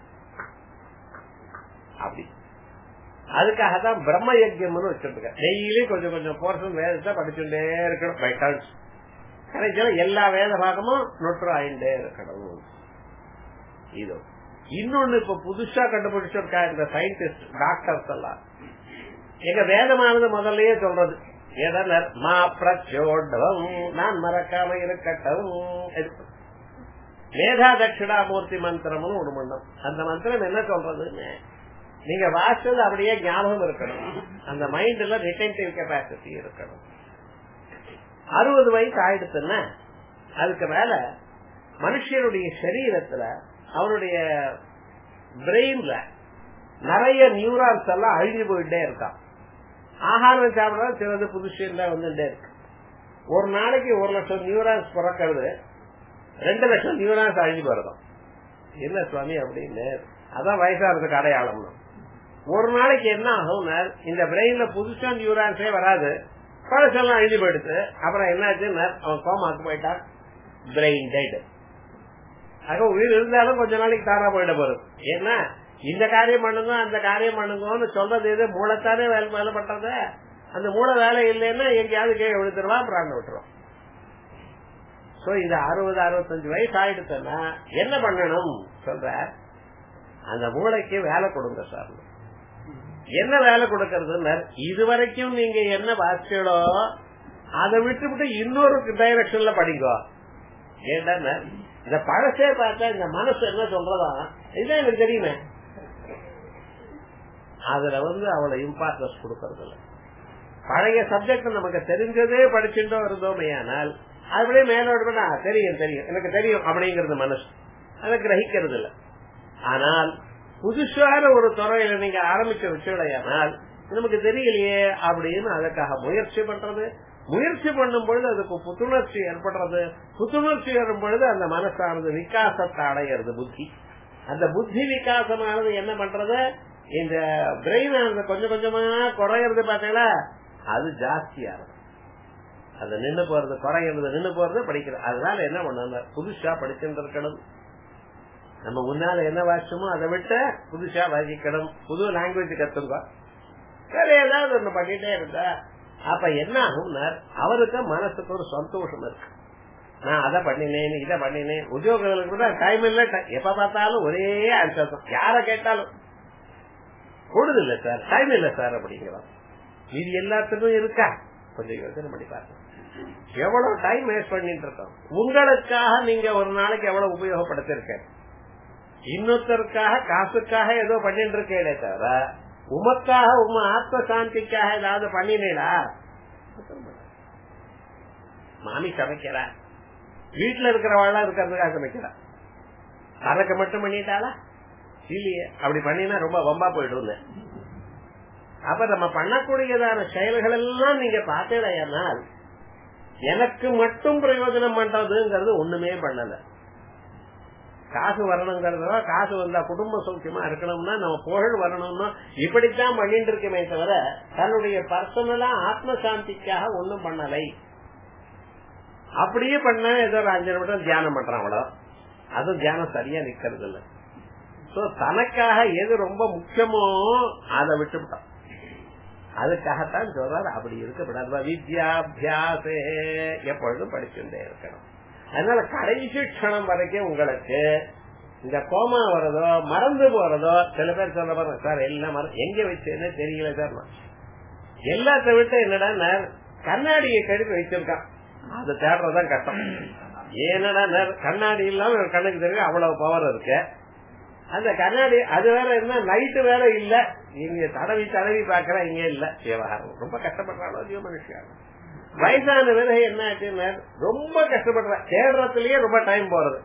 அப்படி அதுக்காகத்தான் பிரம்ம யஜ்யம்னு வச்சிருக்க. டெய்லி கொஞ்சம் கொஞ்சம் போர்ஷன் வேதத்தை படிச்சுட்டே இருக்கணும். பை டர்ன்ஸ் கடைசியில எல்லா வேத பாகமும் நொற்று ஆயிண்டே இருக்கணும். இது இன்னொன்னு இப்ப புதுசா கண்டுபிடிச்சிருக்கா இந்த சயின்டிஸ்ட் டாக்டர்ஸ் எல்லாம். எங்க வேதமானது முதல்லயே சொல்றது ஏதனர் மா பிரச்சோடவம், நான் மறக்காம இருக்கட்டும். மேதா தட்சிணாமூர்த்தி மந்திரம்னு ஒரு மந்திரம். அந்த மந்திரம் என்ன சொல்றதுன்னு நீங்க வாசிச்சது அப்படியே ஞாபகம் இருக்கணும். அந்த மைண்ட்ல ரிட்டென்டிவ் கெப்பாசிட்டி இருக்கணும். அறுபது வயசு ஆயிடுச்சுன்னா அதுக்கு மேல மனுஷனுடைய சரீரத்துல அவனுடைய பிரெயின்ல நிறைய நியூரான்ஸ் எல்லாம் அழிஞ்சு போயிட்டே இருக்கான். ஆகாரம் சாப்பிட சிலது புதுசு வந்துட்டே இருக்கு. ஒரு நாளைக்கு ஒரு லட்சம் நியூரான்ஸ் பிறக்கிறது, ரெண்டு லட்சம் நியூரான்ஸ் அழிஞ்சு போறதும். என்ன சுவாமி அப்படின்னு, அதான் வயசாகிறதுக்கு அடையாளம். ஒரு நாளைக்கு என்ன ஆகும், இந்த பிரெயின்ல புதுசா நியூரான்ஸே வராது, பழசெல்லாம் அழிஞ்சு போயிடுது. அப்புறம் என்னாச்சு, அவன் கோமாக்கு போயிட்டான், பிரெயின் டெட். ஆக உயிர் இருந்தாலும் கொஞ்ச நாளைக்கு தாரா போயிட போறது. ஏன்னா இந்த காரியம் பண்ணுங்க அந்த காரியம் பண்ணுங்கன்னு சொல்றது எது, மூளைத்தானே வேலை வேலை பண்றது. அந்த மூளை வேலை இல்லைன்னா எங்கேயாவது கீழே விழுத்துருவா, பிராணம் விட்டுரும். சோ இந்த அறுபது அறுபத்தஞ்சு வயசு ஆயிடுச்சுன்னா என்ன பண்ணணும் சொல்ற, அந்த மூளைக்கு வேலை கொடுங்க சார். என்ன வேலை கொடுக்கறதுன்னு, இதுவரைக்கும் நீங்க என்ன வாசிச்சோ அதை விட்டு விட்டு இன்னொரு டைரக்ஷன்ல படிங்க. ஏன்னா இந்த பழசே பார்த்தா இந்த மனசு என்ன சொல்றதா, இதுதான் எனக்கு தெரியுமே, அதுல வந்து அவ்வளவு இம்பார்ட்டன்ஸ் கொடுக்கறது இல்ல. பழைய சப்ஜெக்ட் நமக்கு தெரிஞ்சதே படிச்சுட்டோ இருந்தோமே, ஆனால் அப்படியே மேலோடு தெரியும் தெரியும் எனக்கு தெரியும் அப்படிங்கறது மனசு அதை கிரகிக்கிறது இல்ல. ஆனால் புதுசான ஒரு துறையில நீங்க ஆரம்பிச்ச விஷயம், நமக்கு தெரியலையே அப்படின்னு அதுக்காக முயற்சி பண்றது. முயற்சி பண்ணும் பொழுது அதுக்கு புத்துணர்ச்சி ஏற்படுறது. புத்துணர்ச்சி ஏறும் பொழுது அந்த மனசானது விகாசத்தை அடையிறது. புத்தி அந்த புத்தி விகாசமானது என்ன பண்றது, இந்த பிரெயின் ஆனது கொஞ்சம் கொஞ்சமா குறையிறது பாத்தீங்களா, அது ஜாஸ்தியாகும். அது நின்று போறது குறையிறது நின்று போறது படிக்கிறது. அதனால என்ன பண்ண புதுசா படிச்சுட்டு இருக்கணும். நம்ம முன்னால என்ன வாசிச்சோமோ அதை விட்டு புதுசா வாசிக்கணும். புது லாங்குவேஜ் கத்துங்க. வேற ஏதாவது ஒண்ணு பண்ணிட்டே இருந்தா அப்ப என்ன ஆகும், அவருக்கு மனசுக்கு ஒரு சந்தோஷம் இருக்கு. நான் அதை பண்ணினேன் இதை பண்ணினேன். உத்தியோகங்களுக்கு தான் டைம் இல்ல, எப்ப பார்த்தாலும் ஒரே அர்த்தம். யார கேட்டாலும் கூடுதல் இல்ல சார், டைம் இல்ல சார் அப்படிங்கிறோம். இது எல்லாத்துக்கும் இருக்கா? கொஞ்சம் யோசனை பண்ணி பாருங்க. எவ்வளவு டைம் வேஸ்ட் பண்ணிட்டு இருக்கோம். உங்களுக்காக நீங்க ஒரு நாளைக்கு எவ்வளவு உபயோகப்படுத்திருக்க, இன்னொருத்தருக்காக காசுக்காக ஏதோ பண்ணிட்டு இருக்கே தவிர உமக்காக உம ஆத்ம சாந்திக்காக ஏதாவது பண்ணினீங்களா? மாமி சமைக்கிறா, வீட்டுல இருக்கிறவாளா இருக்கிறதுக்காக சமைக்கிறா, அதற்கு மட்டும் பண்ணிட்டாளா? இல்லையே. அப்படி பண்ணினா ரொம்ப வம்பா போயிடும். அப்ப நம்ம பண்ணக்கூடியதான செயல்கள் எல்லாம் நீங்க பார்த்தேனால் எனக்கு மட்டும் பிரயோஜனம் பண்றதுங்கிறது ஒண்ணுமே பண்ணல. காசு வரணுங்கிறத, காசு வந்தா குடும்ப சௌக்கியமா இருக்கணும்னா நம்ம புகழ் வரணும்னா இப்படித்தான் பண்ணிட்டு இருக்கமே தவிர தன்னுடைய பர்சனலா ஆத்ம சாந்திக்காக ஒண்ணும் பண்ணலை. அப்படியே பண்ண ஏதோ ஒரு அஞ்சு நிமிடம் தியானம் பண்றான், அவ்வளோ. அதுவும் தியானம் சரியா நிக்கிறது இல்ல. தனக்காக எது ரொம்ப முக்கியமோ அதை விட்டுவிட்டான். அதுக்காகத்தான் சொல்றாரு அப்படி இருக்கப்படாது. வித்யாபியாசே எப்பொழுதும் படிச்சுட்டே இருக்கணும். அதனால கடைசி க்ஷணம் வரைக்கும் உங்களுக்கு இந்த கோமா வரதோ மறந்து போறதோ, சில பேர் சொல்ல பாருங்க சார் எல்லாம் எங்க வச்சேன்னு தெரியல சார். எல்லாத்த விட்டு என்னடா கண்ணாடியை கழுவி வச்சிருக்கான், அது தேடுறதுதான் கஷ்டம். ஏன்னடா கண்ணாடி இல்லாம ஒரு கண்ணுக்கு தெரியும் அவ்வளவு பவர் இருக்கு. அந்த கண்ணாடி அது வேற இருந்தா லைட் வேற இல்ல, இங்க தடவி தடவி பாக்குற இங்க இல்ல. விவகாரம் ரொம்ப கஷ்டப்படுறாளோ ஜீவ மனுஷன். வயசான விதை என்ன ஆச்சுன்னா ரொம்ப கஷ்டப்படுற, தேடுறதுலயே ரொம்ப டைம் போறது.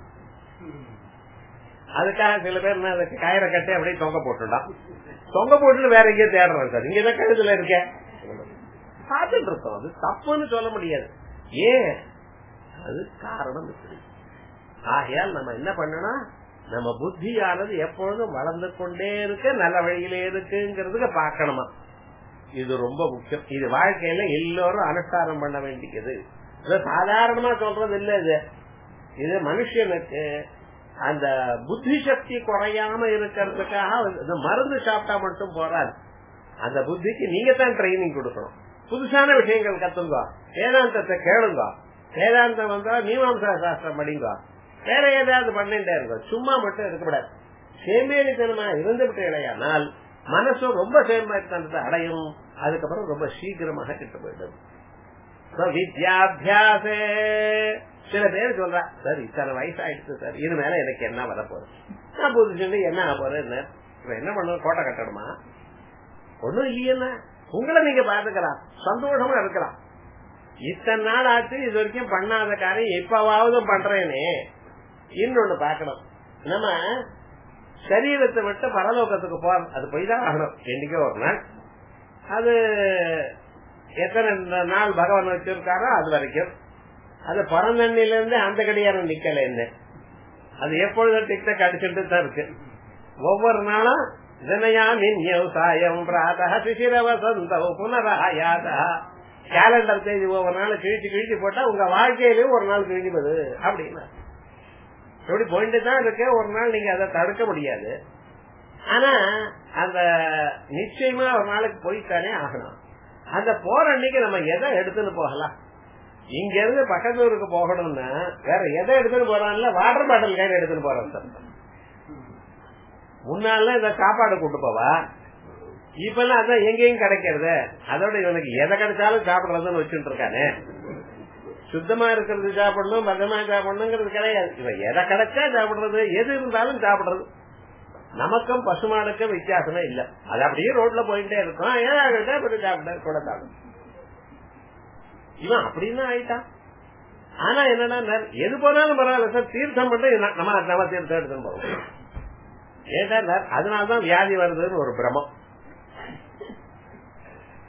அதுக்காக சில பேர் அதுக்கு கயிறை கட்டி அப்படியே தொங்க போட்டுட்டான். தொங்க போட்டு வேற எங்கேயும் தேடுறேன் சார், இங்கதான் கழுத்துல இருக்கேன் பார்த்துட்டு இருக்கோம். அது தப்புன்னு சொல்ல முடியாது. ஏன் அது காரணம் இப்படி. ஆகையால் நம்ம என்ன பண்ணணும், நம்ம புத்தியானது எப்பொழுதும் வளர்ந்து கொண்டே இருக்கு, நல்ல வழியிலே இருக்குங்கிறதுக்கு பாக்கணுமா. இது ரொம்ப முக்கியம். இது வாழ்க்கையில எல்லோரும் அனுஷ்டானம் பண்ண வேண்டியது. சாதாரணமா சொல்றது இல்ல. இது இது மனுஷனுக்கு அந்த புத்தி சக்தி குறையாம இருக்கிறதுக்காக மருந்து சாப்பிட்டா மட்டும் போறாது. அந்த புத்திக்கு நீங்க தான் ட்ரைனிங் கொடுக்கணும். புதுசான விஷயங்கள் கத்துங்க, வேதாந்தத்தை கேளுங்க. வேதாந்தம் வந்தா மீமாம்சா சாஸ்திரம் படிங்க, வேற ஏதாவது பண்ணிட்டே இருக்கும். சும்மா மட்டும் இருக்கக்கூடாது. சேமேரித்தனமா இருந்துவிட்டு இல்லையானால் மனசும் ரொம்ப சேமத்தனத்தை அடையும். அதுக்கப்புறம் ரொம்ப சீக்கிரமாக கிட்ட போயிடும். வித்யாபியாசே சில பேர் சொல்றா சார் இத்தனை வயசு ஆயிடுச்சு சார், இது மேல எனக்கு என்ன வர போறேன், நான் புதுசு என்ன ஆக போறேன், என்ன பண்ணணும், கோட்டை கட்டணுமா? ஒண்ணும் இல்லையா, உங்களை நீங்க பாத்துக்கலாம், சந்தோஷமா இருக்கலாம். இத்தனை நாள் ஆச்சு இது வரைக்கும் பண்ணாத காரியம் இப்பவாவது பண்றேனே. இன்னொன்னு பாக்கணும், நம்ம சரீரத்தை விட்டு பரலோகத்துக்கு போறோம், அது போய் தான் ஆகணும் என்னைக்கோ ஒரு நாள். அது எத்தனை நாள் பகவான் வச்சிருக்காரோ அது வரைக்கும். அது பரந்தண்ணில இருந்து அந்த கடியாரம் நிக்கல என்ன, அது எப்பொழுதும் டிக்டாக் அடிச்சுட்டு தான் இருக்கு. ஒவ்வொரு நாளும் தினயாமின் விவசாயம் பிராதா சிசிரவசந்த புனராயாதா கேலண்டர் தேதி ஒவ்வொரு நாள் கிழிச்சு கிழிச்சு போட்டா உங்க வாழ்க்கையிலயும் ஒரு நாள் கிழிஞ்சு போகுது அப்படின்னா எப்படி போயிட்டு தான் இருக்கு. ஒரு நாள் நீங்க அதை தடுக்க முடியாது. ஆனா அந்த நிச்சயமா ஒரு நாளைக்கு போய்த்தானே ஆகணும். அந்த போற அன்னைக்கு நம்ம எதை எடுத்துன்னு போகலாம்? இங்க இருந்து பக்கத்து ஊருக்கு போகணும்னா வேற எதை எடுத்துன்னு போறான்ல, வாட்டர் பாட்டில் கையில எடுத்துன்னு போறோம் சார். முன்னால இந்த சாப்பாடு கூட்டு போவா, இப்ப எல்லாம் அதான் எங்கேயும் கிடைக்கிறது. அதோட இவனுக்கு எதை கிடைச்சாலும் சாப்பிடுறதுன்னு வச்சுட்டு இருக்கானே. சுத்தமா இருக்கிறது சாப்பிடணும், பதமா சாப்பிடணுங்கிறது கிடையாது. இவன் எதை கிடைச்சா சாப்பிடுறது, எது இருந்தாலும் சாப்பிடுறது. நமக்கும் பசுமாடுக்கும் வித்தியாசமே இல்ல. அது அப்படியே ரோட்ல போயிட்டே இருக்கும், ஏதாவது சாப்பிட கூட சாப்பிடும். இவன் அப்படின்னு ஆயிட்டான். ஆனா என்னன்னா எது போனாலும் பரவாயில்ல சார், தீர்த்தம் மட்டும் நம்ம நம்ம தீர்த்தம் எடுத்துன்னு போவோம். ஏதா அதனாலதான் வியாதி வருதுன்னு ஒரு பிரமம்.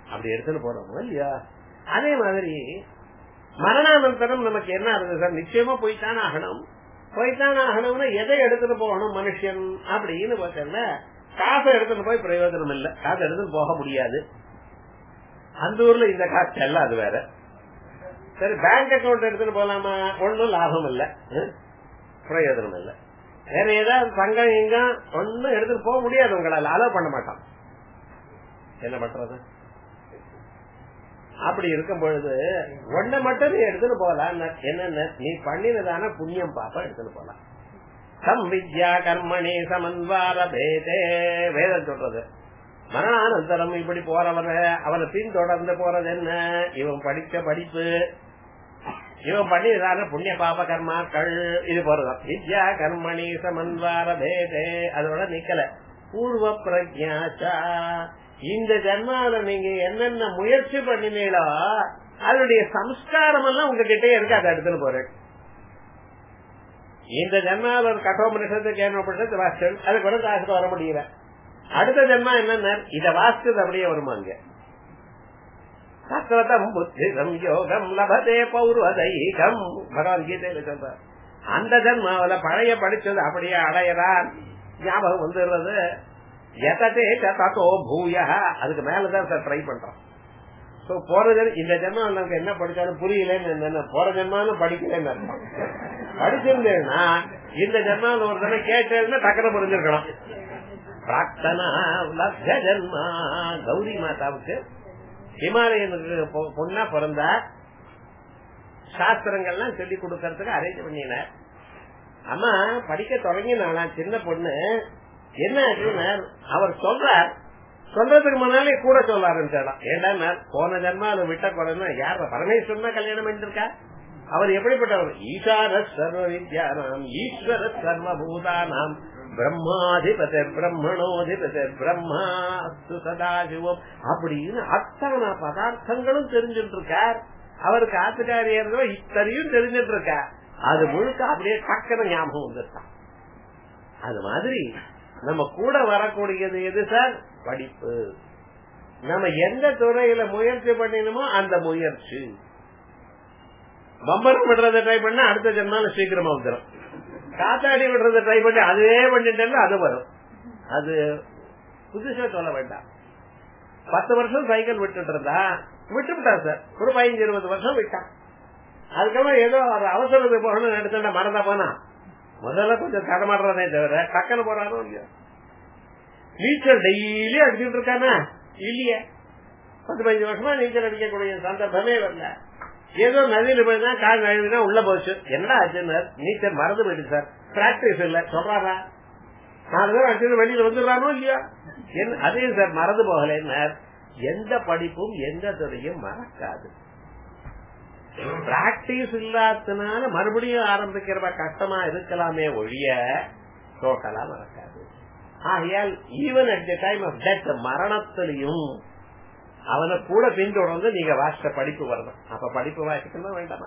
அப்படி எடுத்துன்னு போறோமோ இல்லையா? அதே மாதிரி மரணானந்தரம் நமக்கு என்ன இருந்தது சார்? நிச்சயமா போய்த்தானே ஆகணும். போய்த்தானே ஆகணும்னா எதை எடுத்துட்டு போகணும் மனுஷன் அப்படின்னு பார்த்தா காசை எடுத்துட்டு போய் பிரயோஜனம் இல்ல. காசை எடுத்துட்டு போக முடியாது. அந்த ஊர்ல இந்த காசு எல்லாம் அது வேற. சரி, பேங்க் அக்கௌண்ட் எடுத்துட்டு போலாமா? ஒன்னும் லாபம் இல்ல, பிரயோஜனம் இல்ல. வேற ஏதாவது சங்கம் இங்க ஒன்னும் எடுத்துட்டு போக முடியாது. உங்களால அலோவ் பண்ண மாட்டான். என்ன பண்றது? அப்படி இருக்கும் பொழுது ஒன்ன மட்டும் நீ எடுத்துட்டு போகலாம். என்னென்ன நீ பண்ணினதான புண்ணியம் பாப்பா எடுத்துட்டு போலாம். சம் வித்யா கர்மணி சமன்வார பேதே வேதம் சொல்றது. மரணானந்தரம் இப்படி போறவன அவனை பின்தொடர்ந்து போறது என்ன? இவன் படிச்ச படிப்பு, இவன் பண்ணியதான புண்ணிய பாப கர்மாக்கள், இது போறதான். வித்யா கர்மணி சமன்வார பேதே அதோட நிக்கல. பூர்வ பிரஜாச்சா, இந்த ஜன்மாவில நீங்க என்னென்ன முயற்சி பண்ணினீங்களோ அதனுடைய சம்ஸ்காரம் எல்லாம் உங்ககிட்ட இருக்கு. அதை எடுத்துன்னு போறேன். இந்த ஜன்மாவில ஒரு கட்டோபனிஷத்து கேனோபனிஷத்து வாஸ்து அதுக்கு கூட காசுக்கு வர முடியல. அடுத்த ஜன்மா என்ன இத வாஸ்து அப்படியே வருமா? அங்க சத்வதம் புத்தி சம்யோகம் லபதே பௌர்வதைகம் பகவத்கீதையில சொல்ற. அந்த ஜன்மாவில பழைய படிச்சது அப்படியே அடையறான், ஞாபகம் வந்துடுறது. எதே தத்தோ பூய அதுக்கு மேலதான் சார் ட்ரை பண்றோம். போற இந்த ஜென்மம் நமக்கு என்ன படிச்சாலும் புரியலன்னு என்ன, போற ஜென்மாலும் படிக்கலன்னு அர்த்தம். படிச்சிருந்தேன்னா இந்த ஜென்மாவில் ஒரு தடவை கேட்டேன்னா டக்குனு புரிஞ்சிருக்கணும். பிரார்த்தனா லப்த ஜென்மா கௌரி மாதாவுக்கு ஹிமாலயனுக்கு பொண்ணா பிறந்தா சாஸ்திரங்கள்லாம் சொல்லி கொடுக்கறதுக்கு அரேஞ்ச் பண்ணினார். அம்மா படிக்க தொடங்கினால சின்ன பொண்ணு என்ன ஆச்சுன்னா அவர் சொல்றார், சொல்றதுக்கு முன்னாலே கூட சொல்ல ஆரம்பிச்சாலாம். ஏண்டா போன ஜன்மால விட்ட குறைன்னா யார பரமேஸ்வரனா கல்யாணம் பண்ணிருக்கா? அவர் எப்படிப்பட்டவர்? ஈசார சர்வ வித்யானாம் ஈஸ்வர சர்வபூதானாம் பிரம்மாதிபதி பிரம்மணோதிபதி பிரம்மா சதாசிவம் அப்படின்னு அத்தனை பதார்த்தங்களும் தெரிஞ்சுட்டு இருக்கார். அவருக்கு ஆத்துக்காரியர் இத்தனையும் தெரிஞ்சிட்டு இருக்கார். அது முழுக்க அப்படியே டக்குனு ஞாபகம் வந்துட்டான். அது மாதிரி நம்ம கூட வரக்கூடியது எது சார்? படிப்பு. நம்ம எந்த துறையில முயற்சி பண்ணினோமோ அந்த முயற்சி. பம்பரம் விடுறத ட்ரை பண்ணா அடுத்த ஜென்மால சீக்கிரமா வந்துடும். காத்தாடி விடுறத ட்ரை பண்ணி அதுவே பண்ணிட்டேன்னா அது வரும். அது புதுசா சொல்ல வேண்டாம். பத்து வருஷம் சைக்கிள் விட்டுட்டு இருந்தா விட்டுவிட்டா சார், ஒரு பதினஞ்சு இருபது வருஷம் விட்டான். அதுக்கப்புறம் ஏதோ ஒரு அவசரத்துக்கு போகணும்னு எடுத்துட்டா மறந்தா போனா முதல்ல கொஞ்சம் தடமாடுறதே தவிர டக்குனு போறானோ இல்லையா? நீச்சல் டெய்லி அடிச்சுட்டு இருக்கானா இல்லையே? பத்து பதினஞ்சு வருஷமா நீச்சல் அடிக்கக்கூடிய சந்தர்ப்பமே வரல. ஏதோ நதியில போய்தான் கால் நழுவினா உள்ள போச்சு. என்ன ஆச்சுன்னு நீச்சல் மறந்து போயிடுச்சு சார். பிராக்டிஸ் இல்ல சொல்றாரா? நாலு பேர் அடிச்சு வெளியில வந்துடுறானோ இல்லையா? அதையும் சார் மறந்து போகல. எந்த படிப்பும் எந்த துறையும் மறக்காது. பிராக்டிஸ் இல்லாதனால மறுபடியும் ஆரம்பிக்கிறவ கஷ்டமா இருக்கலாமே ஒழிய டோட்டலா மறக்காது. ஆகையால் even at the time of death மரணத்திலையும் அவனை கூட பின்தொடர்ந்து நீங்க வாசித்த படிப்பு வரணும். அப்ப படிப்பு வாசிக்கணும் வேண்டாமா?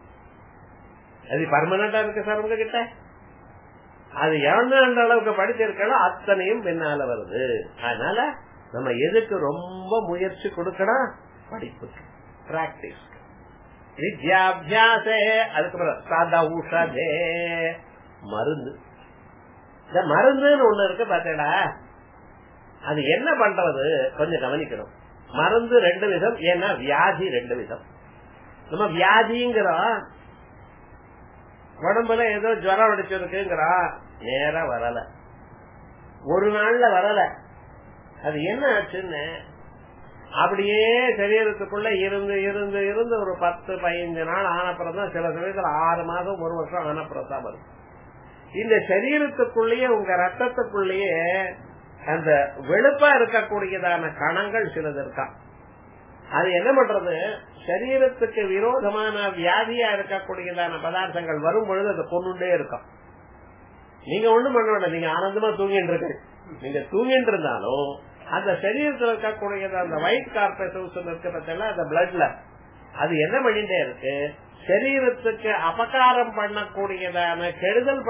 அது பர்மனண்டா இருக்கு சார் உங்க கிட்ட. அது எந்த அளவுக்கு படிச்சிருக்கோ அத்தனையும் பின்னால வருது. அதனால நம்ம எதுக்கு ரொம்ப முயற்சி கொடுக்கணும்? படிப்புக்கு, பிராக்டிஸ், வித்யாபியாசே. அதுக்கப்புறம் சாதா ஊஷதே மருந்து. இந்த மருந்துன்னு ஒண்ணு இருக்கு பாத்தீங்களா? அது என்ன பண்றது கொஞ்சம் கவனிக்கணும். மருந்து ரெண்டு விதம். ஏன்னா வியாதி ரெண்டு விதம். நம்ம வியாதிங்கிறோம் உடம்புல ஏதோ ஜுரம் அடிச்சிருக்குங்கிறோம், நேரா வரல, ஒரு நாள்ல வரல. அது என்ன ஆச்சுன்னு அப்படியே சரீரத்துக்குள்ள இருந்து இருந்து இருந்து ஒரு பத்து பதினஞ்சு நாள் ஆனப்புறம் தான், சில சமயத்துல ஆறு மாதம் ஒரு வருஷம் ஆனப்புறம் தான் வரும். இந்த சரீரத்துக்குள்ளேயே உங்க ரத்தத்துக்குள்ளேயே அந்த வெளுப்பா இருக்கக்கூடியதான கணங்கள் சிலது இருக்கா. அது என்ன பண்றது? சரீரத்துக்கு விரோதமான வியாதியா இருக்கக்கூடியதான பதார்த்தங்கள் வரும் பொழுது அதை கொண்டுட்டே இருக்கும். நீங்க ஒண்ணும் பண்ண வேண்டாம், நீங்க ஆனந்தமா தூங்கிட்டு இருக்கு. நீங்க தூங்கிட்டு இருந்தாலும் அந்த சரீரத்தில் இருக்கக்கூடியது அந்த ஒயிட் கார்பெசல்ஸ் இருக்கு பார்த்தீங்களா, அந்த பிளட்ல அது என்ன பண்ணிட்டே இருக்கு? சரீரத்துக்கு அபகாரம் பண்ணக்கூடியதான கெடுதல்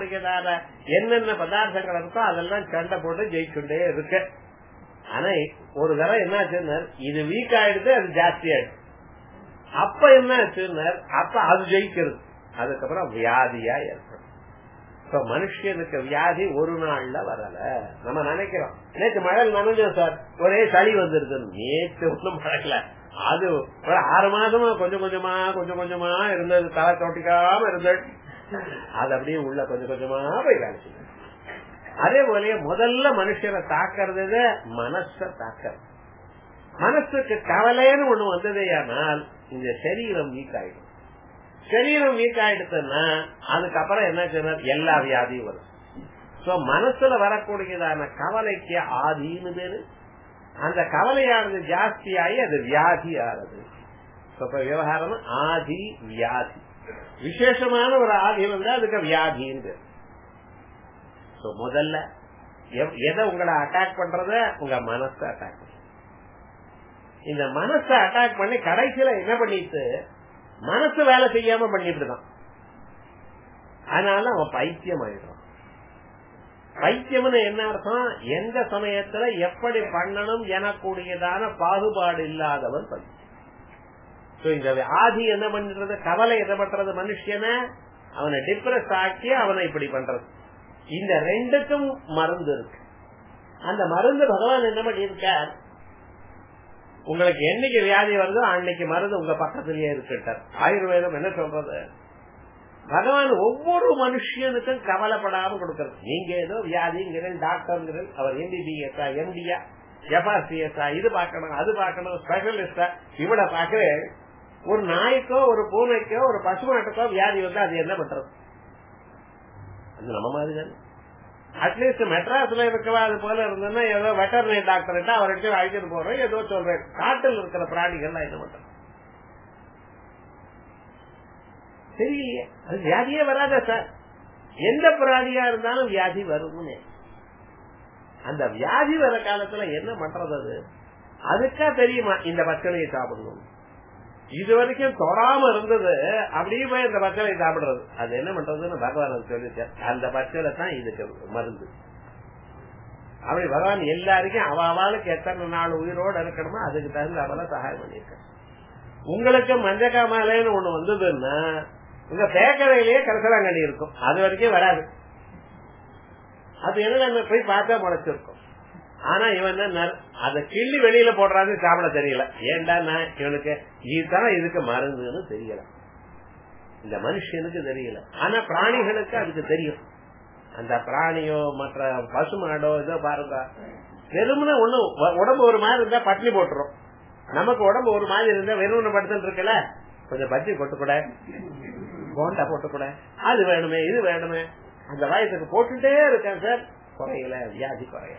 பண்ணக்கூடியதான என்னென்ன பதார்த்தங்கள் இருக்கோ அதெல்லாம் சண்டை போட்டு ஜெயிச்சுட்டே இருக்கு. ஆனா ஒரு தடவை என்ன ஆச்சுன்னா இது வீக் ஆயிடுது, அது ஜாஸ்தி ஆயிடுது. அப்ப என்ன ஆச்சுன்னா அப்ப அது ஜெயிக்கிறது. அதுக்கப்புறம் வியாதியா ஏற்படும். மனுஷனுக்கு வியாதி ஒரு நாள்ல வரல. நம்ம நினைக்கிறோம் நேற்று மழை நனைஞ்சோம் சார், ஒரே சளி வந்துருது. நேற்று ஒன்றும் மழைல, அது ஒரு ஆறு மாசமா கொஞ்சம் கொஞ்சமா கொஞ்சம் கொஞ்சமா இருந்தது, தலை தொட்டிக்காம இருந்தது. அது அப்படியே உள்ள கொஞ்சம் கொஞ்சமா போய் காமிச்சு. அதே போல முதல்ல மனுஷனை தாக்குறது மனச தாக்கிறது. மனசுக்கு கவலைன்னு ஒண்ணு வந்ததே ஆனால் இந்த சரீரம் வீக் ஆயிடும். சரீரம் வீக் ஆயிடுச்சுன்னா அதுக்கப்புறம் என்ன செய்யணும், எல்லா வியாதியும் வரும். சோ மனசுல வரக்கூடியதான கவலைக்கு ஆதின்னு பேரு. அந்த கவலையானது ஜாஸ்தியாகி அது வியாதி ஆறுது. விவகாரம் ஆதி வியாதி, விசேஷமான ஒரு ஆதி வந்து அதுக்கு வியாதின்னு. முதல்ல எதை உங்களை அட்டாக் பண்றத உங்க மனசை அட்டாக் பண்ண. இந்த மனசை அட்டாக் பண்ணி கடைசியில என்ன பண்ணிட்டு மனசு வேலை செய்யாம பண்ணிட்டுதான். அதனால அவன் பைத்தியம் ஆயிடுறான். பைத்தியம்னு என்ன அர்த்தம், எந்த சமயத்துல எப்படி பண்ணணும் எனக்கூடியதான பாகுபாடு இல்லாதவன் பைத்தியம். இந்த ஆதி என்ன பண்றது, கவலை என்ன பண்றது, மனுஷனை அவனை டிப்ரெஸ் ஆக்கி அவனை இப்படி பண்றது. இந்த ரெண்டுக்கும் மருந்து இருக்கு. அந்த மருந்து பகவான் என்ன பண்ணிருக்கார், உங்களுக்கு என்னைக்கு வியாதி வருதோ அன்னைக்கு மருந்து உங்க பக்கத்திலேயே இருக்கிட்டார். ஆயுர்வேதம் என்ன சொல்றது, பகவான் ஒவ்வொரு மனுஷனுக்கும் கவலைப்படாம கொடுக்கறது. நீங்க ஏதோ வியாதிங்கிற டாக்டர், அவர் எம்பிபிஎஸ்ஆ எம்டியா எஃப்ஆர்சிஎஸ்ஆ இது பாக்கணும் அது பாக்கணும் ஸ்பெஷலிஸ்டா இவட பாக்க. ஒரு நாய்க்கோ ஒரு பூனைக்கோ ஒரு பசுமாட்டுக்கோ வியாதி வந்து அது என்ன பண்றது, அது நம்ம மாதிரி தானே. அட்லீஸ்ட் மெட்ராஸ்ல இருக்கவா அது போல இருந்ததுன்னா ஏதோ வெட்டர்னரி டாக்டர் அவர்கிட்ட அழைச்சிட்டு போறோம், ஏதோ சொல்றேன். காட்டில் இருக்கிற பிராணிகள் என்ன பண்றது தெரியலையே, அது வியாதியே வராதா சார். எந்த பிராணியா இருந்தாலும் வியாதி வரும்னு. அந்த வியாதி வர காலத்துல என்ன பண்றது, அது அதுக்கா தெரியுமா இந்த பச்சளையை சாப்பிடணும். இது வரைக்கும் தொடாம இருந்தது, அப்படியே போய் இந்த பச்சளை சாப்பிடுறது. அது என்ன பண்றதுன்னு பகவான் சொல்லிட்டார். அந்த பச்சளை தான் இதுக்கு மருந்து. அப்படி பகவான் எல்லாருக்கும் அவளுக்கு எத்தனை நாள் உயிரோடு இருக்கணுமோ அதுக்கு தகுந்த அவளை சகாயம் பண்ணிருக்க. உங்களுக்கு மஞ்சக்காமலைன்னு ஒண்ணு வந்ததுன்னா உங்க பேக்கரையிலேயே கலசலாங்கண்ணி இருக்கும், அது வரைக்கும் வராது. அது என்ன போய் பார்த்தா முளைச்சிருக்கும். ஆனா இவன் அத கிள்ளி வெளியில போடுறான்னு சாப்பிட தெரியல. ஏண்டா இவனுக்கு இதுதான் இதுக்கு மருந்துன்னு தெரியல. இந்த மனுஷனுக்கு தெரியல, ஆனா பிராணிகளுக்கு அதுக்கு தெரியும். அந்த பிராணியோ மற்ற பசுமாடோ இதோ பாருங்க, வெறுமனே ஒண்ணு உடம்பு ஒரு மாதிரி இருந்தா பட்னி போட்டுரும். நமக்கு உடம்பு ஒரு மாதிரி இருந்தா வெறுமனை படுத்துட்டு இருக்கல, கொஞ்சம் பஜ்ஜி போட்டுக்கூட போண்டா போட்டுக்கூட அது வேணுமே இது வேணுமே அந்த வயசுக்கு போட்டுட்டே இருக்கேன் சார், குறையல, வியாதி குறையல.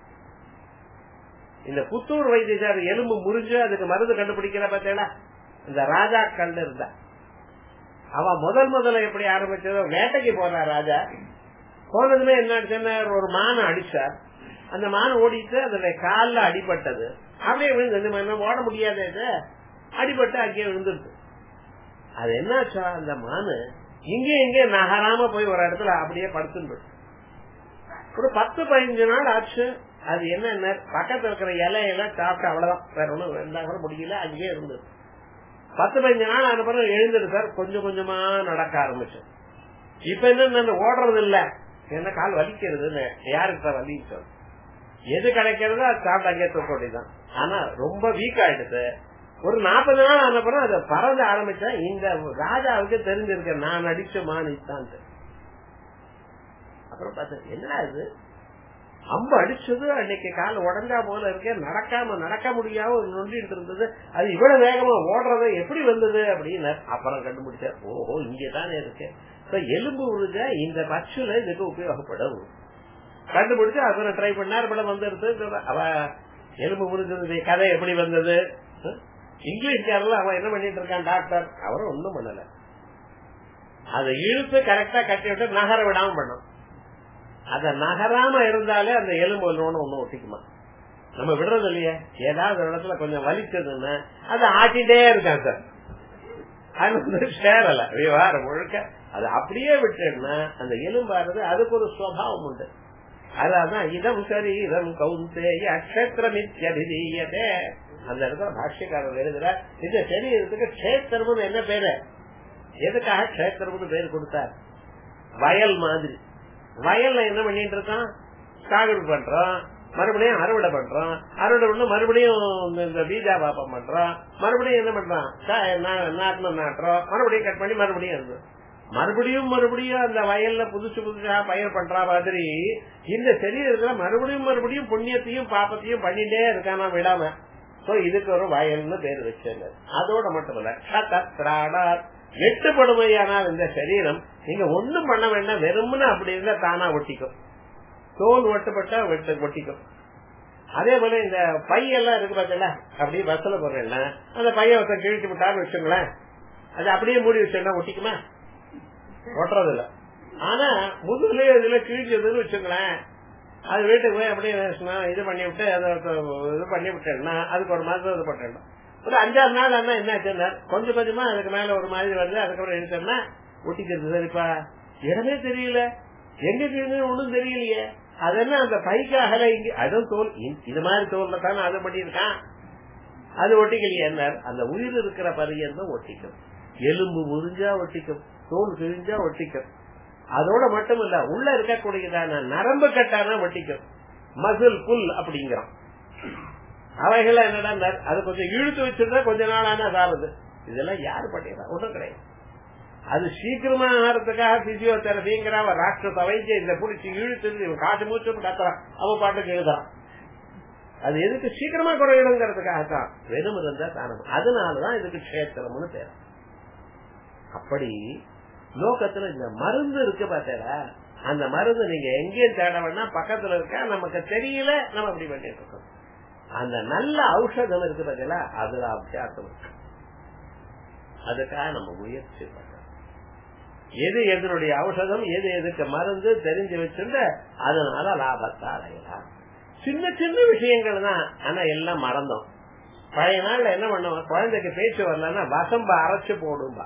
இந்த புத்தூர் வைத்தியசார் எலும்பு முறிஞ்சு அதுக்கு மருந்து கண்டுபிடிக்கிற பார்த்தா இந்த ராஜா கல் இருந்தா அவ முதல் முதல்ல எப்படி ஆரம்பிச்சதோ, வேட்டைக்கு போனார் ராஜா. போனதுமே என்ன ஒரு மானை அடிச்சார். அந்த மானை ஓடிட்டு அதோட காலில் அடிபட்டது. அப்படியே விழுந்து ஓட முடியாது, அடிபட்டு அங்கேயே விழுந்துருது. அது என்னாச்சா, அந்த மானு இங்கே இங்கே நகராம போய் ஒரு இடத்துல அப்படியே படுத்துட்டு ஒரு பத்து பதினஞ்சு நாள் ஆச்சு. அது என்ன பக்கத்துல இருக்கிற இலையெல்லாம் சாப்பிட்டு அவ்வளவுதான், வேற ஒண்ணும் ரெண்டா கூட முடியல, அங்கேயே இருந்தது. பத்து பதினஞ்சு நாள் ஆன பிறகு எழுந்துட்டு சார் கொஞ்சம் கொஞ்சமா நடக்க ஆரம்பிச்சோம். இப்ப என்ன ஓடுறது இல்ல, என்ன கால் வலிக்கிறதுன்னு யாருக்கு வலி சொல், எது கிடைக்கிறதோ அது சாப்பிட்டு அங்கே தூக்கதான். ஆனா ரொம்ப வீக் ஆயிடுது. ஒரு நாற்பது நாள் ஆன பிறகு அதை பறந்து ஆரம்பிச்சா இந்த ராஜாவுக்கு தெரிஞ்சிருக்க நான் அடிச்ச மானித்தான். அப்புறம் பார்த்தா என்ன இது அம்பு அடிச்சது அன்னைக்கு கால உடஞ்சா போல இருக்க, நடக்காம நடக்க முடியாம நொண்டிட்டு இருந்தது, அது இவ்வளவு வேகமா ஓடுறது எப்படி வந்தது அப்படின்னு அப்புறம் கண்டுபிடிச்சார். ஓஹோ இங்கதானே இருக்கு, எலும்பு உழுத இந்த பச்சுல இதுக்கு உபயோகப்படும் கண்டுபிடிச்சு அப்புறம் ட்ரை பண்ணார். படம் வந்துருது. அவ எலும்பு முறிஞ்சது கதை எப்படி வந்தது, இங்கிலீஷ்காரில் அவன் என்ன பண்ணிட்டு இருக்கான் டாக்டர், அவரும் ஒண்ணும் பண்ணல. அதை இழுத்து கரெக்டா கட்டி விட்டு நகர விடாம பண்ணும். அத நகராம இருந்தாலே அந்த எலும்பு ஒண்ணு ஒண்ணு ஒட்டிக்குமா. நம்ம விடுறது இல்லையே, ஏதாவது ஒரு இடத்துல கொஞ்சம் வலிச்சதுன்னா அதை ஆட்டிட்டே இருக்கான் சார். அது வந்து சேரல விவகாரம் முழுக்க அது அப்படியே விட்டேன்னா அந்த எலும்பாறது அதுக்கு ஒரு சுவாவம் உண்டு. அதான் இதம் சரீரம் கௌந்தேய அக்ஷேத்திரமித்யபிதீயதே. அந்த இடத்துல பாஷ்யக்காரர் எழுதுறார், இந்த சரீரத்துக்கு கஷேத்திரம்னு என்ன பேரு, எதுக்காக கஷேத்திரம்னு பேரு கொடுத்தார்? வயல் மாதிரி. வயல்ல என்ன பண்ணிட்டு இருக்கான், சாகுபடி பண்றோம், மறுபடியும் அறுவடை பண்றோம், அறுவடை பண்ண மறுபடியும் இந்த பீஜாபாபம் பண்றோம், மறுபடியும் என்ன பண்றோம், நாட்டு நாட்டுறோம், மறுபடியும் கட் பண்ணி மறுபடியும் இருக்கு, மறுபடியும் மறுபடியும் அந்த வயல்ல புதுசு புதுசா பயிர் பண்ற மாதிரி இந்த சரீரத்துல மறுபடியும் மறுபடியும் புண்ணியத்தையும் பாப்பத்தையும் பண்ணிட்டே இருக்கானா விடாம. சோ இதுக்கு ஒரு வயல்னு பேர் வச்சது. அதோட மட்டும் இல்ல, வெட்டுப்படுமையானால் இந்த சரீரம் நீங்க ஒண்ணும் பண்ண வேண்டாம், வெறும்னு அப்படி இருந்தா தானா ஒட்டிக்கும். தோல் ஒட்டுப்பட்டா வெட்டு ஒட்டிக்கும். அதே போல இந்த பையெல்லாம் இருக்கு பாத்தீங்களா, அப்படியே பஸ்ல போறேன்னா அந்த பைய ஒருத்தர் கிழிச்சு விட்டான்னு வச்சுங்களேன், அது அப்படியே மூடி வச்சா ஒட்டிக்குமா? ஒட்டுறது இல்ல. ஆனா முதுகுலயே இதுல கிழிச்சதுன்னு வச்சுங்களேன், அது வீட்டுக்கு போய் அப்படியே இது பண்ணி விட்டு அதை இது பண்ணி விட்டேன்னா அதுக்கு ஒரு மாசம் இது பண்ணேன். ஒரு அஞ்சாறு நாள் ஆனா என்ன ஆச்சுன்னா கொஞ்சம் கொஞ்சமா அதுக்கு மேல ஒரு மாதிரி வருது, அதுக்கப்புறம் எடுத்தோம்னா ஒட்டிக்கிறது. சரிப்பா, இடமே தெரியல, எங்க தெரியுது ஒண்ணும் தெரியலையே. அதெல்லாம் அந்த பைக்காக இங்க அதுவும் தோல் இது மாதிரி தோல்ல தானே அதை பண்ணிருக்கான், அது ஒட்டிக்கலையே. என்ன அந்த உயிர் இருக்கிற பரியந்தம் ஒட்டிக்கும், எலும்பு முறிஞ்சா ஒட்டிக்கும், தோல் கிழிஞ்சா ஒட்டிக்கும். அதோட மட்டும் இல்ல, உள்ள இருக்கக்கூடியதான நரம்பு கட்டான ஒட்டிக்கும். மசில் புல் அப்படிங்கிறோம். அவைகள் என்னடா அது கொஞ்சம் இழுத்து வச்சிருந்தா கொஞ்ச நாள் ஆனா சாருது. இதெல்லாம் யாரு பண்ணிடுறா? ஒண்ணும் கிடையாது. அது சீக்கிரமா ஆகிறதுக்காக பிசியோதெரபிங்கிற ராஷ்டிர வைத்திய இந்த புடிச்சு இழுத்து காட்டு மூச்சு கத்துறான், அவன் பாட்டுக்கு எழுதுறான். அது எதுக்கு சீக்கிரமா குறையணுங்கிறதுக்காகத்தான். வெறும் இருந்தா தானம். அதனாலதான் இதுக்கு கஷேத்திரம்னு பேர். அப்படி லோகத்துல இந்த மருந்து இருக்கு பார்த்தா, அந்த மருந்து நீங்க எங்கேயும் தேட வேணா, பக்கத்துல இருக்க நமக்கு தெரியல, நம்ம அப்படி பண்ணிட்டு இருக்கோம். அந்த நல்ல ஔஷதம் இருக்கு பார்த்தீங்களா, அதுல அபியாசம் இருக்கு. அதுக்காக நம்ம முயற்சி பண்றோம். எது எதனுடைய ஔஷதம், எது எதுக்கு மருந்து தெரிஞ்சு வச்சிருந்த அதனால லாபத்தை அடையலாம். சின்ன சின்ன விஷயங்கள் தான், ஆனா எல்லாம் மறந்தோம். பழைய நாள்ல என்ன பண்ணுவோம், குழந்தைக்கு பேச்சு வரலன்னா வசம்ப அரைச்சு போடும்பா.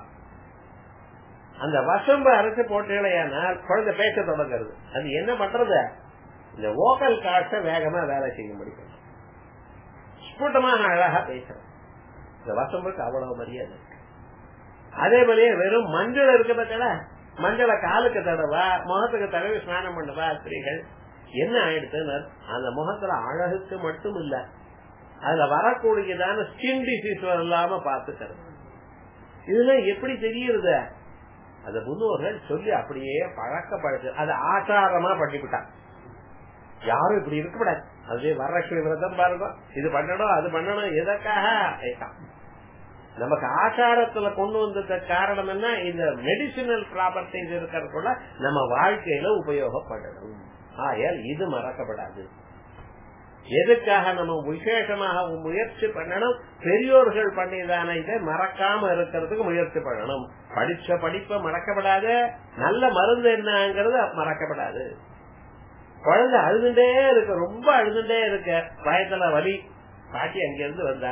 அந்த வசம்ப அரைச்சு போட்டேனால் குழந்தை பேச தொடங்குறது. அது என்ன பண்றது, இந்த ஓக்கல் காட்ட வேகமா வேலை செய்ய முடியும், ஸ்புட்டமாக அழகா பேசுறோம். இந்த வசம்புக்கு அவ்வளவு மரியாதை இருக்கு. அதே போலயே வெறும் மஞ்சள் இருக்கு பார்த்தா, மஞ்சளை காலுக்கு தடவா, முகத்துக்கு தடவை ஸ்நானம் பண்ணுவா ஸ்திரீகள். என்ன ஆயிடுச்சுன்னு, அந்த முகத்துல அழகுக்கு மட்டும் இல்ல, அதுல வரக்கூடியதான ஸ்கின் டிசீஸ் இல்லாம பாத்துக்கிறது. இதெல்லாம் எப்படி தெரியுது, அது முன்னோர்கள் சொல்லி அப்படியே பழக்கப்படுது. அது ஆச்சாரமா பண்ணிவிட்டான். யாரும் இப்படி இருக்கக்கூடாது. அதுவே வரலட்சுமி விரதம் பாருங்க, இது பண்ணணும் அது பண்ணணும், எதற்காக நமக்கு ஆச்சாரத்துல கொண்டு வந்தது காரணம் என்ன, இந்த மெடிசினல் ப்ராப்பர்ட்டிஸ் இருக்கிறதுக்குள்ள நம்ம வாழ்க்கையில உபயோகப்படணும். ஆயால் இது மறக்கப்படாது. எதுக்காக நம்ம விசேஷமாக முயற்சி பண்ணணும், பெரியோர்கள் பண்ணியதான இதை மறக்காம இருக்கிறதுக்கு முயற்சி பண்ணணும். படிச்ச படிப்பை மறக்கப்படாது, நல்ல மருந்து என்னங்கிறது மறக்கப்படாது. குழந்தை அழுதுண்டே இருக்கு, ரொம்ப அழுதுண்டே இருக்க, பயத்துல வலி, பாட்டி அங்க இருந்து வந்தா,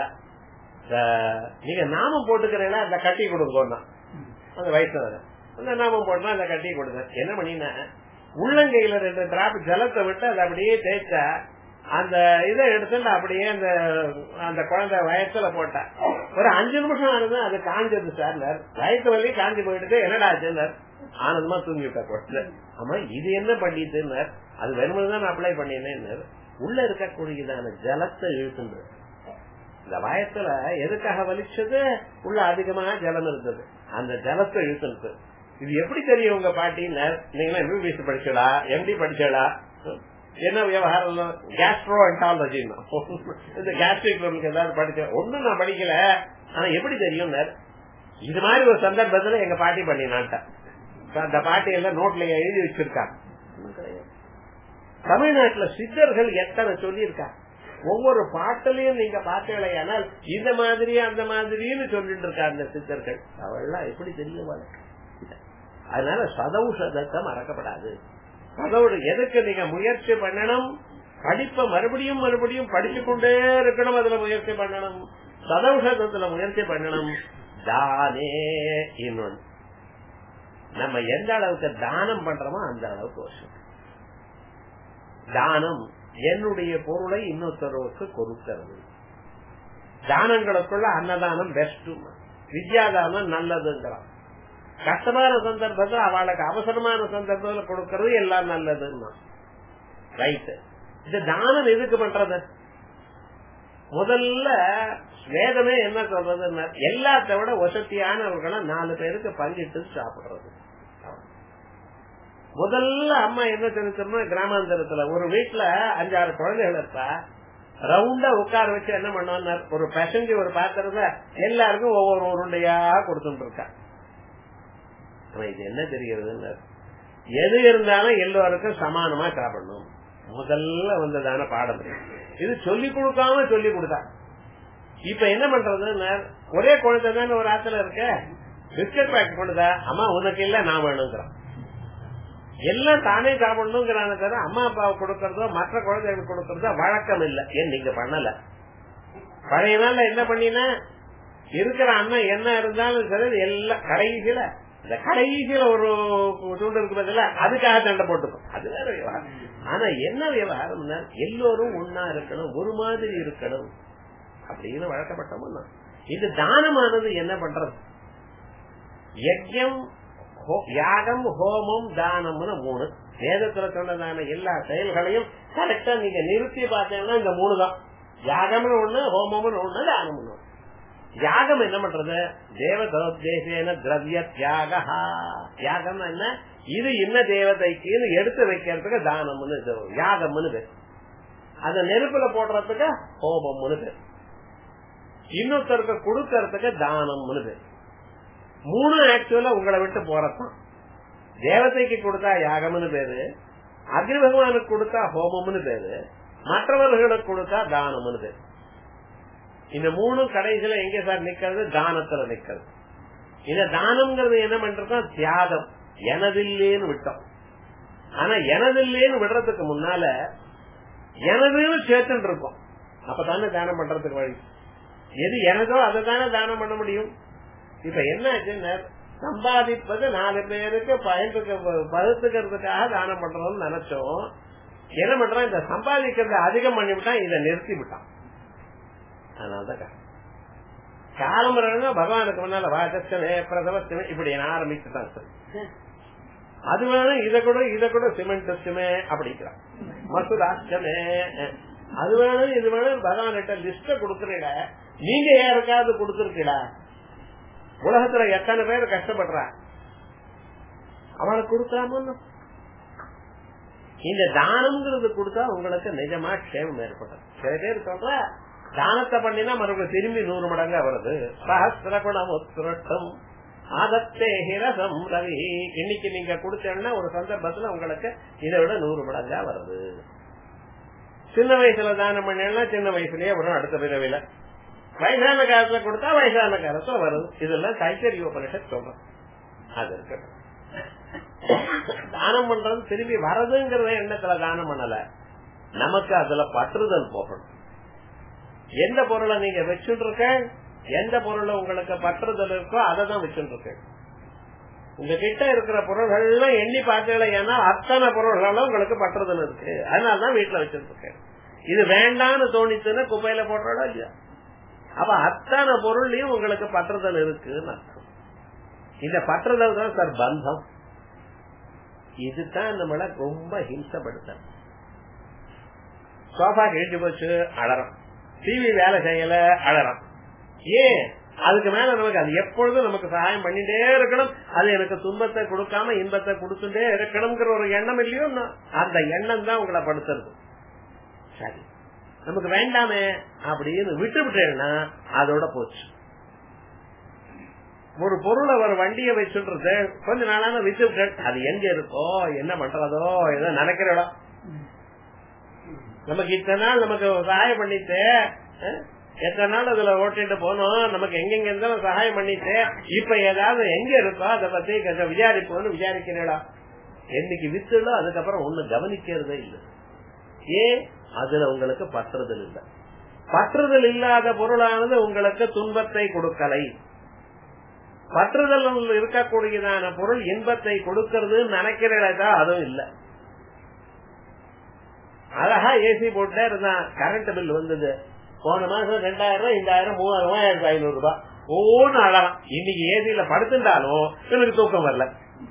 நீங்க நாமம் போட்டுக்கிறீங்களா, அந்த கட்டி கொடுங்க, அந்த வயசுல அந்த நாமம் போட்டா அந்த கட்டி கொடுங்க. என்ன பண்ணினா, உள்ளங்கையில ரெண்டு டிராப் ஜலத்தை விட்டு அதை அப்படியே தேய்ச்சா, அந்த இதை எடுத்து அப்படியே அந்த அந்த குழந்தை வயசுல போட்டா, ஒரு அஞ்சு நிமிஷம் ஆனது அது காஞ்சது சார், வயசு வலி காஞ்சி போயிட்டு என்னடா ஆச்சுன்னு ஆனந்தமா தூங்கிவிட்டா குழந்தை. ஆமா இது என்ன பண்ணிட்டு, அது வெறுமதான் அப்ளை பண்ணினேன். உள்ள இருக்கக்கூடியதான ஜலத்தை இழுத்துன்றது. இந்த வயசுல எதுக்காக வலிச்சது, உள்ள அதிகமாக ஜலம் இருந்தது, அந்த ஜலத்தை இழுத்துனது. இது எப்படி தெரியும் உங்க பாட்டின்னு, நீங்களா எம்பிபிஎஸ் படிச்சடா, எம்டி படிச்சடா, என்ன விவகாரம், கேஸ்ட்ரோ என்டாலஜி, இந்த கேஸ்ட்ரிக் ஏதாவது படிச்ச ஒண்ணும் நான் படிக்கல, ஆனா எப்படி தெரியும், இது மாதிரி ஒரு சந்தர்ப்பத்துல எங்க பாட்டி பண்ணினான்ட்ட, அந்த பாட்டி எல்லாம் நோட்ல எழுதி வச்சிருக்காங்க. தமிழ்நாட்டுல சித்தர்கள் எத்தனை சொல்லி ஒவ்வொரு பாட்டிலையும் நீங்க பார்த்தீங்களேனால் இந்த மாதிரி அந்த மாதிரின்னு சொல்லிட்டு இருக்காங்க அந்த சித்தர்கள். அவெல்லாம் எப்படி தெரியும், அதனால சதௌஷதத்தை மறக்கப்படாது. அதோடு எதுக்கு நீங்க முயற்சி பண்ணணும், படிப்பை மறுபடியும் மறுபடியும் படிச்சு கொண்டே இருக்கணும், அதுல முயற்சி பண்ணணும், சதௌஷதத்துல முயற்சி பண்ணணும். தானே இன்னொன்னு, நம்ம எந்த அளவுக்கு தானம் பண்றோமோ அந்த அளவுக்கு வருஷம். தானம் என்னுடைய பொருளை இன்னொருத்தருக்கு கொடுக்கிறது. தானங்களுக்குள்ள அன்னதானம் பெஸ்ட், வித்யாதானம் நல்லதுங்கிறான். கஷ்டமான சந்தர்ப்பத்தில் அவளுக்கு அவசரமான சந்தர்ப்பத்தில் கொடுக்கறது எல்லாம் நல்லதுன்னா ரைட். இந்த தானம் எதுக்கு பண்றது? முதல்ல வேதமே என்ன சொல்றதுன்னா எல்லாத்த விட வசதியானவர்களை நாலு பேருக்கு பங்கிட்டு சாப்பிடுறது. முதல்ல அம்மா என்ன தெரிஞ்சுக்கணும்னா கிராமாந்தரத்துல ஒரு வீட்டுல அஞ்சாறு குழந்தைகள் இருப்பா, ரவுண்டா உட்கார வச்சு என்ன பண்ணுவாங்க, ஒரு பசங்க ஒரு பாத்திரத எல்லாருக்கும் ஒவ்வொரு உருண்டையா கொடுத்துட்டு இருக்கா. இது என்ன தெரிகிறதுன்னு எது இருந்தாலும் எல்லோருக்கும் சமானமா சாப்பிடணும். முதல்ல வந்ததான பாடம் இது சொல்லி கொடுக்காம சொல்லி கொடுத்தா. இப்ப என்ன பண்றதுன்னு ஒரே குழந்தை தானே ஒரு ஆத்துல இருக்க, பிஸ்கட் பேக் கொண்டுதா அம்மா உனக்கு இல்ல நான் வேணுங்கிறான். எல்லாம் தானே சாப்பிடணுங்கிறான தவிர அம்மா அப்பாவுக்கு கொடுக்கறதோ மற்ற குழந்தைகளுக்கு கொடுக்கறதோ வழக்கம் இல்ல. ஏன் நீங்க பண்ணல? பழைய நாள்ல என்ன பண்ணினா இருக்கிற அண்ணன் என்ன இருந்தாலும் சரி எல்லாம் கடைசியில இந்த கடைசியில ஒரு துண்டு இருக்கு பதில அதுக்காக சண்டை போட்டுக்கும். அது வேற விவகாரம். ஆனா என்ன விவகாரம், எல்லோரும் ஒன்னா இருக்கணும், ஒரு மாதிரி இருக்கணும் அப்படின்னு வழக்கப்பட்டோம்னா இது தானமானது என்ன பண்றது? யஜ்யம், யாகம், ஹோமம், தானம்னு மூணு வேதத்துல சொன்னதான எல்லா செயல்களையும் கரெக்டா நீங்க நிறுத்தி பார்த்தீங்கன்னா இந்த மூணு தான். யாகம்னு ஒண்ணு, ஹோமம்னு ஒண்ணு, தானம்னு ஒண்ணு. யாகம் என்ன பண்றது? தேவதோத்தேசேன திரவிய தியாக. யாகம் என்ன? இது இன்ன தேவதைக்குன்னு எடுத்து வைக்கிறதுக்கு தானம்னு யாகம்னு பேர். அத நெருப்புல போடுறதுக்கு ஹோமம்னு பேர். இன்னொருத்தருக்கு கொடுக்கறதுக்கு தானம்னு பேர். மூணு ஆக்சுவலா உங்களை விட்டு போறதான். தேவதைக்கு கொடுத்தா யாகம்னு பேரு, அக்னி பகவானுக்கு கொடுத்தா ஹோமம்னு பேரு, மற்றவர்களுக்கு கொடுத்தா தானம்னு பேரு. இந்த மூணு கடைசியில எங்க சார் நிக்கிறது? தானத்துல நிக்கிறது. இந்த தானம்ங்கிறது என்ன பண்றோம்? தியாகம். எனதில்லேன்னு விட்டோம். ஆனா எனதில்லேன்னு விடுறதுக்கு முன்னால எனதுன்னு சேர்த்துட்டு இருக்கோம். அப்பதானே தானம் பண்றதுக்கு வழி. எது எனதோ அதை தானே தானம் பண்ண முடியும். இப்ப என்ன ஆச்சுன்னா சம்பாதிப்பது நாலு பேருக்கு பயன்படுத்த பகுத்துக்கிறதுக்காக தானம் பண்றோம்னு நினைச்சோம். என்ன பண்றோம்? இந்த சம்பாதிக்கிறத அதிகம் பண்ணிவிட்டான், இதை நிறுத்தி விட்டான். அதனாலதான் காலம் பகவானுக்கு முன்னால வாசமே பிரசவத்துமே இப்படி ஆரம்பிச்சுட்டான். சரி, அது வேணும், இதை கூட இதை கூட சிமெண்ட்டுமே அப்படிங்கிறான். மசூராஷ்டமே அது வேணும், இது வேணும். பகவான்கிட்ட லிஸ்ட கொடுக்கறீட, நீங்க யாருக்காவது கொடுத்துருக்கீடா? உலகத்துல எத்தனை பேர் கஷ்டப்படுறா, அவளுக்கு கொடுக்காம இந்த தானம்ங்கிறது கொடுத்தா உங்களுக்கு நிஜமா க்ஷேமம் ஏற்படும். சில பேர் சொல்ற தானத்தை பண்ணினா மறுபடியும் திரும்பி நூறு மடங்கா வருது. சஹஸ்ர குணம் உத்ரட்டம் ஆதத்தே ஹிரசம் ரவி. இன்னைக்கு நீங்க கொடுத்தேன்னா ஒரு சந்தர்ப்பத்துல உங்களுக்கு இதை விட நூறு மடங்கா வருது. சின்ன வயசுல தானம் பண்ணா சின்ன வயசுலயே வரும், அடுத்த பிறவில. வயசான காலத்துல கொடுத்தா வயசான காலத்துல வருது. இதெல்லாம் தைத்தறிய உபனிஷத் சொல்றோம். அது இருக்கட்டும். தானம் பண்றது திரும்பி வரதுங்கிறத எண்ணத்துல தானம் பண்ணல, நமக்கு அதுல பற்றுதல் போகணும். எந்த பொருளை நீங்க வச்சுட்டு இருக்க, எந்த பொருளை உங்களுக்கு பற்றுதல் இருக்கோ அதை தான் வச்சுட்டு இருக்க. உங்க கிட்ட இருக்கிற பொருள்கள்லாம் எண்ணி பார்த்தீங்களா, ஏன்னா அத்தனை பொருள்களும் உங்களுக்கு பற்றுதல் இருக்கு, அதனாலதான் வீட்டுல வச்சுட்டு இருக்கேன். இது வேண்டான்னு தோணிச்சுன்னா குப்பையில போடுறோட இல்லையா? அப்ப அத்தனை பொருள்லயும் உங்களுக்கு பற்றுதல் இருக்குன்னு அர்த்தம். இந்த பற்றுதல் தான் சார் பந்தம். இதுதான் நம்மள ரொம்ப ஹிம்சப்படுத்த. சோஃபா கிழிச்சு போச்சு அழறம், டிவி வேலை செய்யல அழறம். ஏன்? அதுக்கு மேல நமக்கு அது எப்பொழுதும் நமக்கு சகாயம் பண்ணிட்டே இருக்கணும், அது எனக்கு துன்பத்தை கொடுக்காம இன்பத்தை கொடுத்துட்டே இருக்கணும்ங்கிற ஒரு எண்ணம் இல்லையோ, அந்த எண்ணம் தான் உங்களை படுத்துறது. சரி, நமக்கு வேண்டாமே அப்படின்னு விட்டு விட்டேன்னா அதோட போச்சு. ஒரு பொருளை ஒரு வண்டியை வச்சுட்டு கொஞ்ச நாளான விட்டு விட்டேன், அது எங்க இருக்கோ என்ன பண்றதோ ஏதோ நினைக்கிற இடம். நமக்கு இத்தனை நாள் நமக்கு சகாயம் பண்ணிட்டு எத்தனை நாள் அதுல ஓட்டிட்டு போனோம், நமக்கு எங்கெங்க இருந்தாலும் சகாயம் பண்ணிட்டு இப்ப ஏதாவது எங்க இருக்கோ அதை பத்தி கொஞ்சம் விசாரிப்போம்னு விசாரிக்கிறா. என்னைக்கு வித்துடோ அதுக்கப்புறம் ஒண்ணு கவனிக்கிறதே இல்லை. ஏன்? அதுல உங்களுக்கு பற்றுதல் இல்லை. பற்றுதல் இல்லாத பொருளானது உங்களுக்கு துன்பத்தை கொடுக்கலை. பற்றுதல் இருக்கக்கூடியதான பொருள் இன்பத்தை கொடுக்கிறது நினைக்கிறதா, அதுவும் இல்லை. அழகா ஏசி போட்டே இருந்தான். கரண்ட் பில் வந்தது போன மாசம் ரெண்டாயிரம் ரூபாய், இந்த ஆயிரம் மூவாயிரம் ரூபாய், ஆயிரத்தி ஐநூறு ரூபாய் ஒன்னு அழகான். இன்னைக்கு ஏசியில படுத்துட்டாலும் எனக்கு தூக்கம் வரல.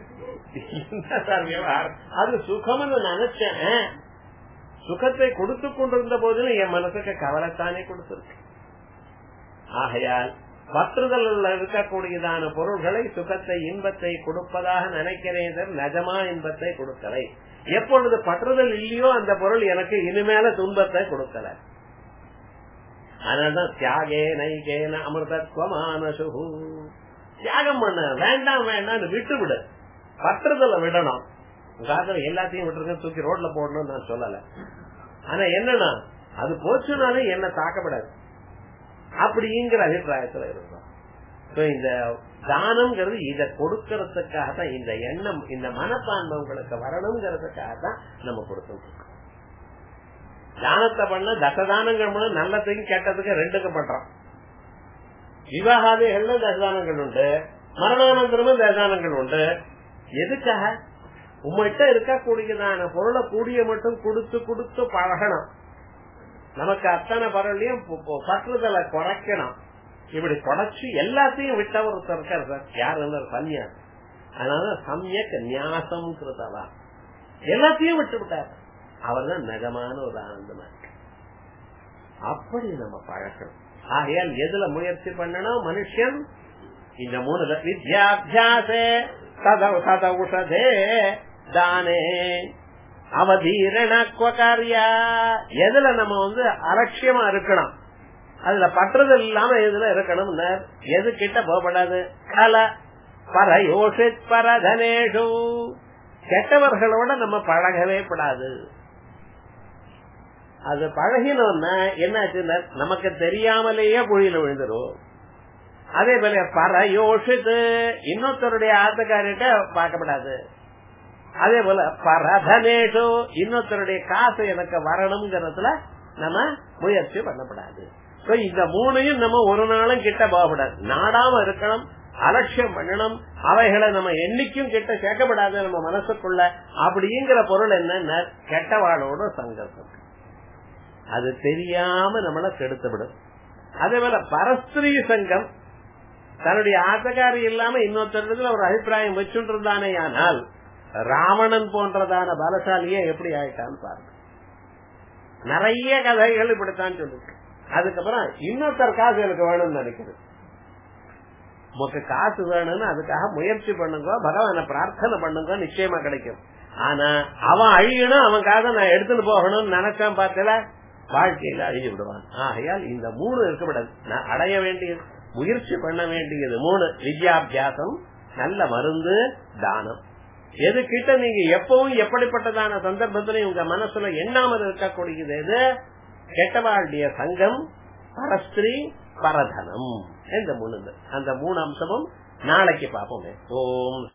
அது சுகம்னு நினைச்சேன். சுகத்தை கொடுத்து கொண்டிருந்த போதிலும் என் மனசுக்கு கவலைத்தானே கொடுத்திருக்கு. ஆகையால் பற்றுதல் இருக்கக்கூடியதான பொருள்களை சுகத்தை இன்பத்தை கொடுப்பதாக நினைக்கிறேன், நிஜமா இன்பத்தை கொடுக்கலை. எப்பொழுது பற்றுதல் இல்லையோ அந்த பொருள் எனக்கு இனிமேல துன்பத்தை கொடுக்கல. அதனால்தான் தியாகே நைகேன அமிர்தத்வமானசு, தியாகம் பண்ண வேண்டாம் வேண்டாம் விட்டு விடு, பற்றுதலை விடணும். உதாரணம் எல்லாத்தையும் விட்டுருக்க தூக்கி ரோட்ல போடணும்னு நான் சொல்லல. ஆனா என்னன்னா அது போச்சுனாலும் என்ன தாக்கப்படாது அப்படிங்கிற அபிப்பிராயத்துல இருக்கும். இந்த தானம்ங்கிறது இதை கொடுக்கறதுக்காக தான், இந்த எண்ணம் இந்த மனப்பான்மை உங்களுக்கு வரணுங்கிறதுக்காக தான் நம்ம கொடுத்துட்டு இருக்கோம். தானத்தை பண்ண தசதானங்கள் பண்ண நல்லதுக்கும் கெட்டதுக்கு ரெண்டுக்கும் பண்றோம். விவாகாதிகள்ல தசதானங்கள் உண்டு, மரணானந்தரமும் தசதானங்கள் உண்டு. எதுக்காக? உங்கள்கிட்ட இருக்கக்கூடியதான பொருளை கூடிய மட்டும் கொடுத்து கொடுத்து பழகணும். நமக்கு அத்தனை பொருளையும் பற்றுதலை குறைக்கணும். இப்படி குறைச்சு எல்லாத்தையும் விட்ட ஒருத்தர் இருக்கார் சார், யாரு சன்னியாசி. அதனால சமயக் நியாசம் கிருதவா, எல்லாத்தையும் விட்டு விட்டார். அவர் தான் நிஜமான ஒரு ஆனந்தமா இருக்கு. அப்படி நம்ம பழக்கணும். ஆகையால் எதுல முயற்சி பண்ணணும் மனுஷன்? இந்த மூணு வித்யாபியாசே ததௌஷதே தானே அவதீரணாரியா. எதுல நம்ம வந்து அலட்சியமா இருக்கணும், அதுல பற்றுதல் இல்லாம எதுல இருக்கணும், எது கிட்ட போகப்படாது. கல பரயோஷித் பரதனேஷு, கெட்டவர்களோட நம்ம பழகவே கூடாது. அது பழகினோம்னா என்னாச்சு, நமக்கு தெரியாமலேயே குழியில விழுந்துரும். அதே போல பரயோஷித்து, இன்னொருத்தருடைய ஆத்தக்காரிட்ட பார்க்கப்படாது. அதே போல பரதனேஷு, இன்னொருத்தருடைய காசு எனக்கு வரணுங்கிறதுல நம்ம முயற்சி பண்ணப்படாது. இந்த மூணையும் நம்ம ஒரு நாளும் கிட்ட போகப்படாது. நாடாம இருக்கணும், அலட்சியம் பண்ணணும், அவைகளை நம்ம என்னைக்கும் கிட்ட சேர்க்கப்படாது நம்ம மனசுக்குள்ள. அப்படிங்கிற பொருள் என்ன, கெட்டவாளோட சங்கல்பம். அது தெரியாம நம்மள கெடுத்துவிடும். அதே போல பரஸ்திரீ சங்கம், தன்னுடைய ஆசகாரி இல்லாம இன்னொருத்தருடத்துல ஒரு அபிப்பிராயம் வச்சுட்டு இருந்தானே, ஆனால் ராவணன் போன்றதான பலசாலியே எப்படி ஆயிட்டான்னு பாருங்க. நிறைய கதைகள் இப்படித்தான் சொல்லுங்க. அதுக்கப்புறம் இன்னொருத்தர் காசு எனக்கு வேணும்னு நினைக்கிறது. உனக்கு காசு வேணும்னு அதுக்காக முயற்சி பண்ணுங்க, பகவான பிரார்த்தனை பண்ணுங்க, நிச்சயமா கிடைக்கும். ஆனா அவன் அழியணும், அவன் காசை நான் எடுத்துட்டு போகணும்னு நினைச்சான் பார்த்தல, வாழ்க்கையில அழிஞ்சு விடுவான். ஆகையால் இந்த மூணு இருக்கக்கூடாது. நான் அடைய வேண்டியது, முயற்சி பண்ண வேண்டியது மூணு: வித்யாபியாசம், நல்ல மருந்து, தானம். எது கிட்ட நீங்க எப்பவும் எப்படிப்பட்டதான சந்தர்ப்பத்திலையும் உங்க மனசுல எண்ணாமல் இருக்கக்கூடியது எது? கெட்டவாழ்டைய சங்கம், பரஸ்திரி, பரதனம். இந்த மூணு, அந்த மூணு அம்சமும் நாளைக்கு பார்ப்போமே. ஓம்